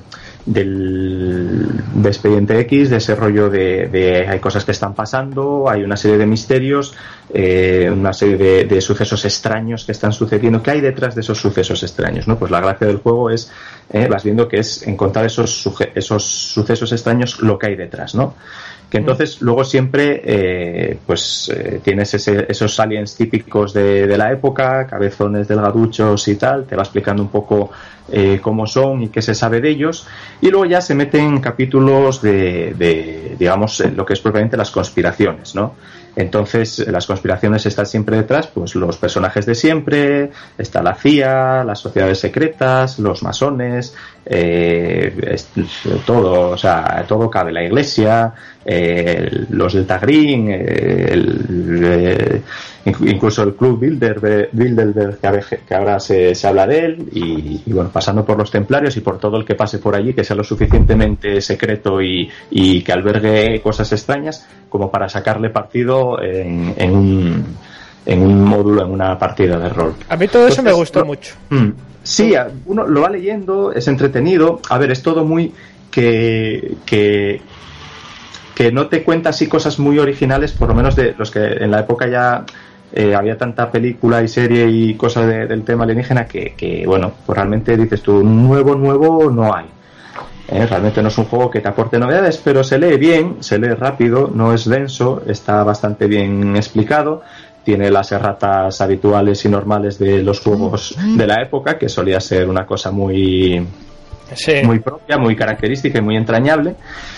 del de Expediente X, de ese rollo de, de hay cosas que están pasando, hay una serie de misterios, eh, una serie de, de sucesos extraños que están sucediendo. ¿Qué hay detrás de esos sucesos extraños? ¿No? Pues la gracia del juego es, eh, vas viendo que es encontrar esos, suje- esos sucesos extraños, lo que hay detrás, ¿no? Que entonces luego siempre eh, pues eh, tienes ese, esos aliens típicos de, de la época, cabezones delgaduchos y tal, te va explicando un poco eh, cómo son y qué se sabe de ellos, y luego ya se meten capítulos de, de digamos, lo que es propiamente las conspiraciones, ¿no? Entonces las conspiraciones están siempre detrás, pues los personajes de siempre, está la C I A, las sociedades secretas, los masones, eh, es, todo, o sea, todo cabe, la iglesia, eh, los Delta Green, eh, el, eh, incluso el Club Bilderberg, Bilderberg que, que ahora se, se habla de él, y, y bueno, pasando por los templarios y por todo el que pase por allí, que sea lo suficientemente secreto y, y que albergue cosas extrañas como para sacarle partido en, en un en un módulo, en una partida de rol. A mí todo eso Entonces, me gustó no, mucho. Sí, uno lo va leyendo, es entretenido. A ver, es todo muy que que que no te cuenta así cosas muy originales, por lo menos de los que en la época ya eh, había tanta película y serie y cosas de, del tema alienígena que, que bueno, pues realmente dices tú, nuevo, nuevo no hay. Eh, realmente no es un juego que te aporte novedades, pero se lee bien, se lee rápido, no es denso, está bastante bien explicado, tiene las erratas habituales y normales de los juegos de la época, que solía ser una cosa muy, sí. muy propia, muy característica y muy entrañable.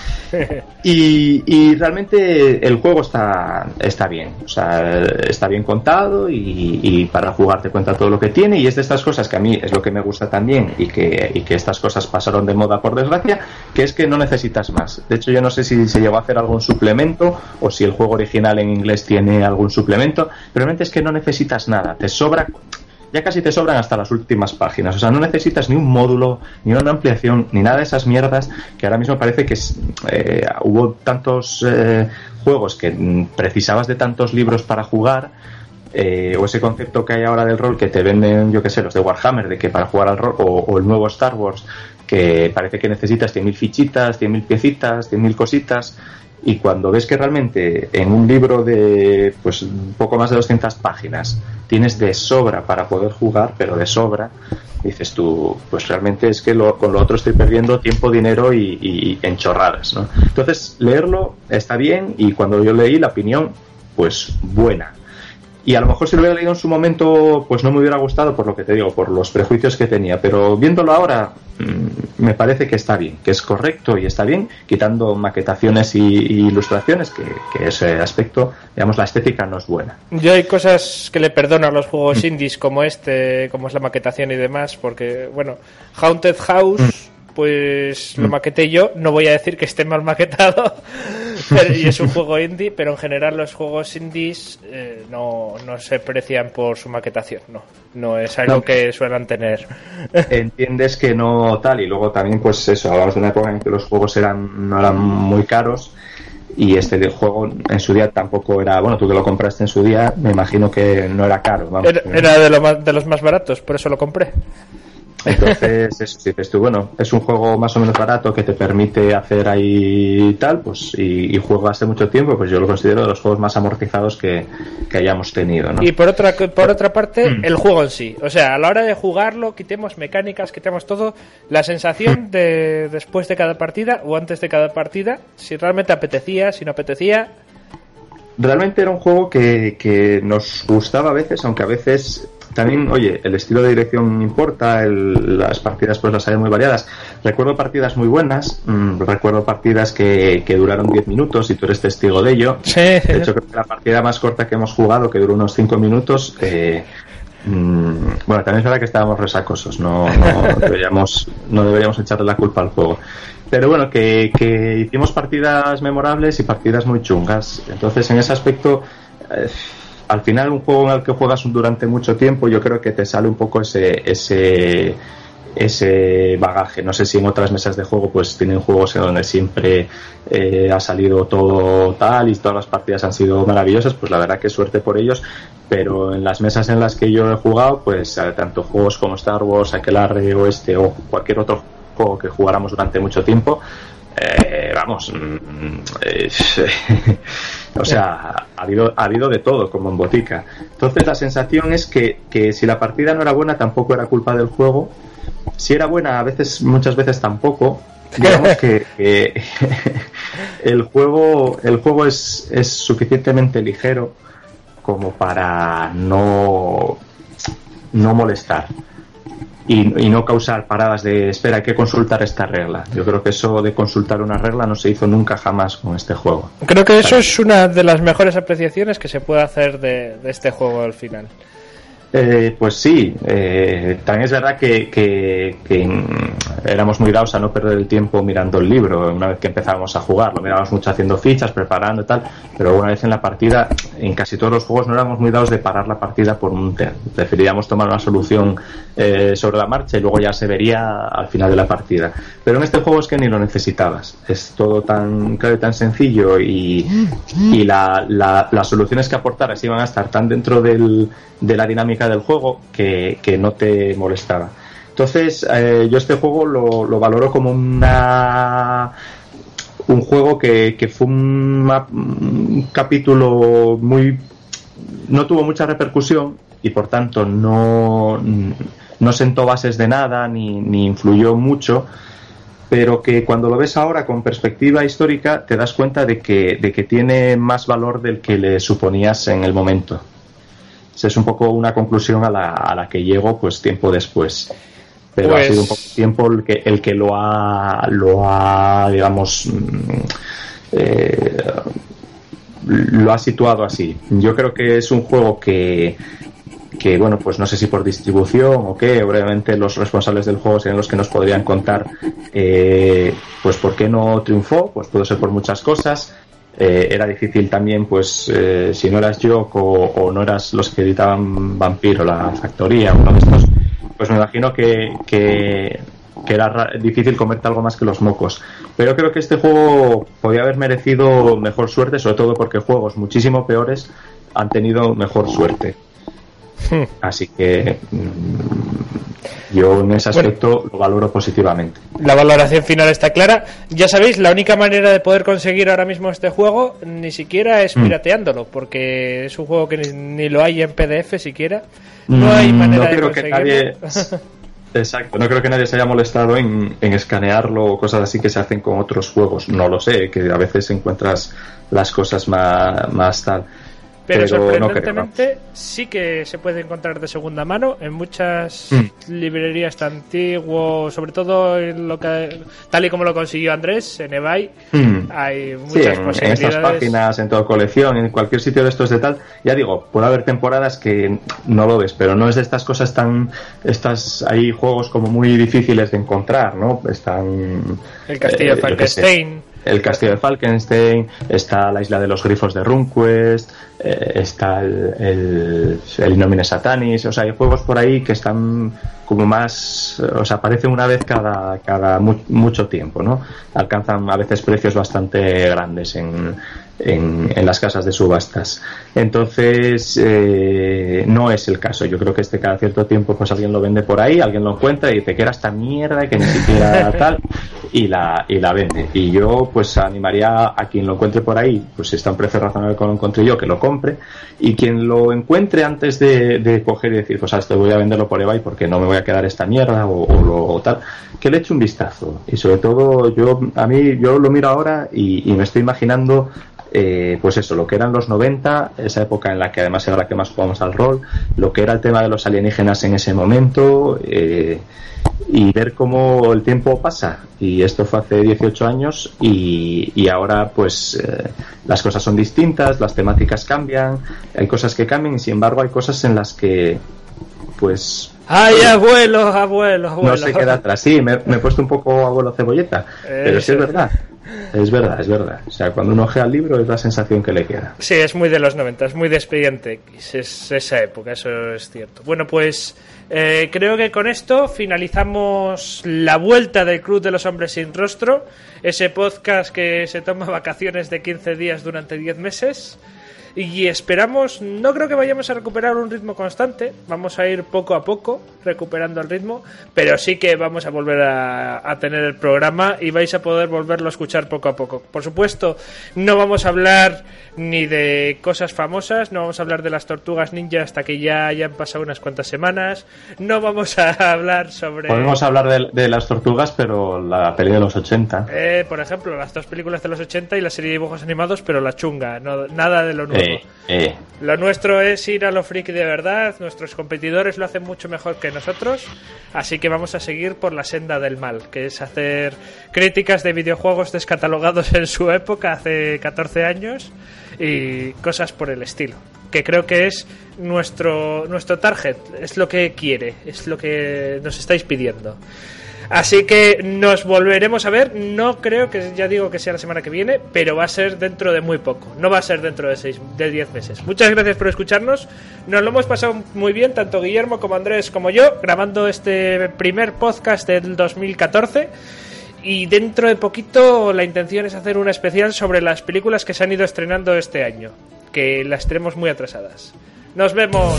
Y, y realmente el juego está está bien, o sea, está bien contado y, y para jugar te cuenta todo lo que tiene, y es de estas cosas que a mí es lo que me gusta también, y que, y que estas cosas pasaron de moda por desgracia, que es que no necesitas más. De hecho, yo no sé si se llegó a hacer algún suplemento o si el juego original en inglés tiene algún suplemento, pero realmente es que no necesitas nada, te sobra. Ya casi te sobran hasta las últimas páginas. O sea, no necesitas ni un módulo, ni una ampliación, ni nada de esas mierdas que ahora mismo parece que eh, hubo tantos eh, juegos que precisabas de tantos libros para jugar, eh, o ese concepto que hay ahora del rol que te venden, yo que sé, los de Warhammer, de que para jugar al rol, o, o el nuevo Star Wars, que parece que necesitas cien mil fichitas, cien mil piecitas, cien mil cositas. Y cuando ves que realmente en un libro de pues un poco más de doscientas páginas tienes de sobra para poder jugar, pero de sobra, dices tú, pues realmente es que lo, con lo otro estoy perdiendo tiempo, dinero y, y en chorradas, ¿no? Entonces, leerlo está bien, y cuando yo leí la opinión, pues buena. Y a lo mejor si lo hubiera leído en su momento, pues no me hubiera gustado, por lo que te digo, por los prejuicios que tenía. Pero viéndolo ahora, mmm, me parece que está bien, que es correcto y está bien, quitando maquetaciones y, y ilustraciones, que, que ese aspecto, digamos, la estética no es buena. Yo hay cosas que le perdono a los juegos mm. indies como este, como es la maquetación y demás, porque, bueno, Haunted House... Mm. Pues lo maqueté yo, no voy a decir que esté mal maquetado, pero, y es un juego indie, pero en general los juegos indies eh, no, no se aprecian por su maquetación, no, no es algo no. que suelen tener. Entiendes que no tal, y luego también pues eso, hablamos de una época en que los juegos eran no eran muy caros, y este juego en su día tampoco era, bueno, tú que lo compraste en su día, me imagino que no era caro. Vamos, era era de, lo más, de los más baratos, por eso lo compré. Entonces, eso, si dices tú, bueno, es un juego más o menos barato que te permite hacer ahí tal, pues, y, y juegas hace mucho tiempo, pues yo lo considero de los juegos más amortizados que, que hayamos tenido, ¿no? Y por otra, por otra parte, mm. el juego en sí. O sea, a la hora de jugarlo, quitemos mecánicas, quitemos todo, la sensación de después de cada partida o antes de cada partida, si realmente apetecía, si no apetecía. Realmente era un juego que, que nos gustaba a veces, aunque a veces también, oye, el estilo de dirección importa, el, las partidas pues las hay muy variadas. Recuerdo partidas muy buenas, mmm, recuerdo partidas que, que duraron diez minutos y tú eres testigo de ello. Sí. De hecho, creo que la partida más corta que hemos jugado, que duró unos cinco minutos, eh, mmm, bueno, también es verdad que estábamos resacosos, no, no, deberíamos, no deberíamos echarle la culpa al juego. Pero bueno, que, que hicimos partidas memorables y partidas muy chungas. Entonces, en ese aspecto, eh, al final un juego en el que juegas durante mucho tiempo, yo creo que te sale un poco ese ese ese bagaje. No sé si en otras mesas de juego pues tienen juegos en donde siempre eh, ha salido todo tal y todas las partidas han sido maravillosas, pues la verdad que suerte por ellos. Pero en las mesas en las que yo he jugado, pues tanto juegos como Star Wars, Aquelarre o este o cualquier otro juego que jugáramos durante mucho tiempo. Eh, vamos, eh, o sea, ha habido, ha habido de todo, como en botica. Entonces la sensación es que, que si la partida no era buena, tampoco era culpa del juego. Si era buena, a veces, muchas veces tampoco. Digamos que, que el juego, el juego es, es suficientemente ligero como para no, no molestar. Y, y no causar paradas de espera, hay que consultar esta regla. Yo creo que eso de consultar una regla no se hizo nunca jamás con este juego. Creo que eso es una de las mejores apreciaciones que se puede hacer de, de este juego al final. Eh, pues sí, eh, también es verdad que, que, que éramos muy dados a no perder el tiempo mirando el libro una vez que empezábamos a jugar. Lo mirábamos mucho haciendo fichas, preparando y tal, pero una vez en la partida, en casi todos los juegos no éramos muy dados de parar la partida por un turno. Preferíamos tomar una solución eh, sobre la marcha y luego ya se vería al final de la partida. Pero en este juego es que ni lo necesitabas. Es todo tan claro y tan sencillo y, y la, la, las soluciones que aportaras iban a estar tan dentro del, de la dinámica del juego que, que no te molestaba. Entonces eh, yo este juego lo, lo valoro como una un juego que, que fue un, un capítulo muy no tuvo mucha repercusión y por tanto no no sentó bases de nada ni, ni influyó mucho, pero que cuando lo ves ahora con perspectiva histórica te das cuenta de que, de que tiene más valor del que le suponías en el momento. Esa es un poco una conclusión a la, a la que llego pues tiempo después. Pero pues... ha sido un poco tiempo el que, el que lo ha, lo ha digamos, eh, lo ha situado así. Yo creo que es un juego que, que, bueno, pues no sé si por distribución o qué, obviamente los responsables del juego serían los que nos podrían contar, eh, pues por qué no triunfó, pues puede ser por muchas cosas. Eh, era difícil también, pues, eh, si no eras yo o, o no eras los que editaban Vampiro, La Factoría, uno de estos, pues me imagino que, que, que era ra- difícil comerte algo más que los mocos. Pero creo que este juego podía haber merecido mejor suerte, sobre todo porque juegos muchísimo peores han tenido mejor suerte. Así que mmm, yo en ese aspecto bueno, lo valoro positivamente. La valoración final está clara. Ya sabéis, la única manera de poder conseguir ahora mismo este juego ni siquiera es pirateándolo, porque es un juego que ni, ni lo hay en P D F siquiera. No hay manera no de creo que nadie Exacto, no creo que nadie se haya molestado en, en escanearlo o cosas así que se hacen con otros juegos. No lo sé, que a veces encuentras las cosas más, más tal. Pero, Pero sorprendentemente no creo, ¿no? sí que se puede encontrar de segunda mano en muchas mm. librerías tan antiguas, sobre todo en lo que, tal y como lo consiguió Andrés en eBay. Mm. Hay muchas sí, en, posibilidades. En estas páginas, en toda colección, en cualquier sitio de estos de tal. Ya digo, puede haber temporadas que no lo ves, pero no es de estas cosas tan. Estas hay juegos como muy difíciles de encontrar, ¿no? Están. El Castillo eh, de Falkenstein. El Castillo de Falkenstein, está la Isla de los Grifos de RuneQuest, eh, está el, el, el Innomine Satanis, o sea, hay juegos por ahí que están como más, o sea, aparecen una vez cada, cada mu- mucho tiempo, ¿no? Alcanzan a veces precios bastante grandes en, en, en las casas de subastas. Entonces, eh, no es el caso. Yo creo que este cada cierto tiempo pues alguien lo vende por ahí, alguien lo encuentra y dice que era esta mierda, que ni siquiera tal, y la, y la vende. Y yo pues animaría a quien lo encuentre por ahí, pues si está a un precio razonable como lo encontré yo, que lo compre, y quien lo encuentre antes de, de coger y decir, pues a esto voy a venderlo por eBay porque no me voy a quedar esta mierda o, o lo o tal, que le eche un vistazo. Y sobre todo yo a mí yo lo miro ahora y, y me estoy imaginando eh, pues eso, lo que eran los noventa, esa época en la que además era la que más jugamos al rol, lo que era el tema de los alienígenas en ese momento, eh, y ver cómo el tiempo pasa. Y esto fue hace dieciocho años y, y ahora pues eh, las cosas son distintas, las temáticas cambian, hay cosas que cambian y sin embargo hay cosas en las que pues ¡ay, abuelo, abuelo, abuelo! No se queda atrás. Sí, me, me he puesto un poco abuelo cebolleta, eh, pero sí es verdad. Es verdad, es verdad. O sea, cuando uno ojea el libro es la sensación que le queda. Sí, es muy de los noventa, es muy de Expediente X, es esa época, eso es cierto. Bueno, pues eh, creo que con esto finalizamos la vuelta del Club de los Hombres Sin Rostro, ese podcast que se toma vacaciones de quince días durante diez meses. y esperamos, no creo que vayamos a recuperar un ritmo constante, vamos a ir poco a poco recuperando el ritmo, pero sí que vamos a volver a, a tener el programa y vais a poder volverlo a escuchar poco a poco. Por supuesto, no vamos a hablar ni de cosas famosas, no vamos a hablar de las Tortugas Ninja hasta que ya hayan pasado unas cuantas semanas, no vamos a hablar sobre... Podemos hablar de, de las Tortugas, pero la peli de los ochenta. Eh, por ejemplo, las dos películas de los ochenta y la serie de dibujos animados, pero la chunga, no, nada de lo nuevo. Eh, eh. Lo nuestro es ir a lo friki de verdad, nuestros competidores lo hacen mucho mejor que nosotros, así que vamos a seguir por la senda del mal, que es hacer críticas de videojuegos descatalogados en su época, hace catorce años, y cosas por el estilo, que creo que es nuestro, nuestro target, es lo que quiere, es lo que nos estáis pidiendo. Así que nos volveremos a ver, no creo que, ya digo que sea la semana que viene, pero va a ser dentro de muy poco, no va a ser dentro de seis, de diez meses. Muchas gracias por escucharnos, nos lo hemos pasado muy bien, tanto Guillermo como Andrés como yo, grabando este primer podcast del dos mil catorce, y dentro de poquito la intención es hacer una especial sobre las películas que se han ido estrenando este año, que las tenemos muy atrasadas. ¡Nos vemos!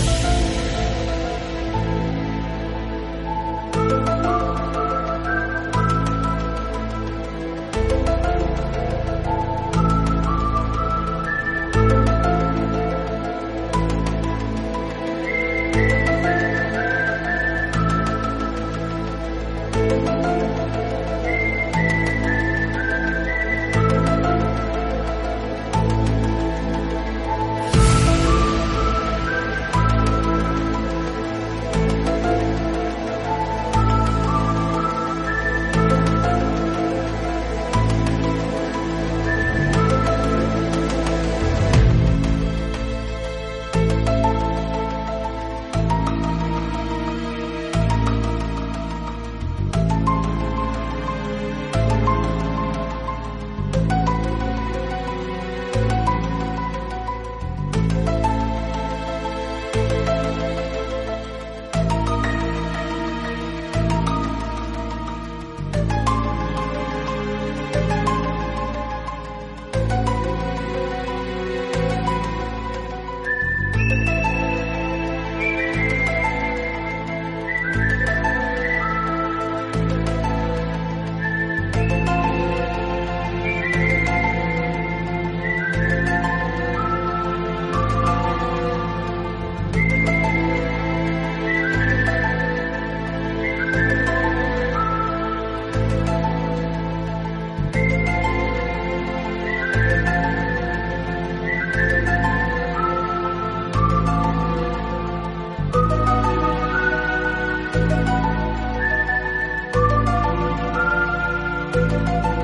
Thank you.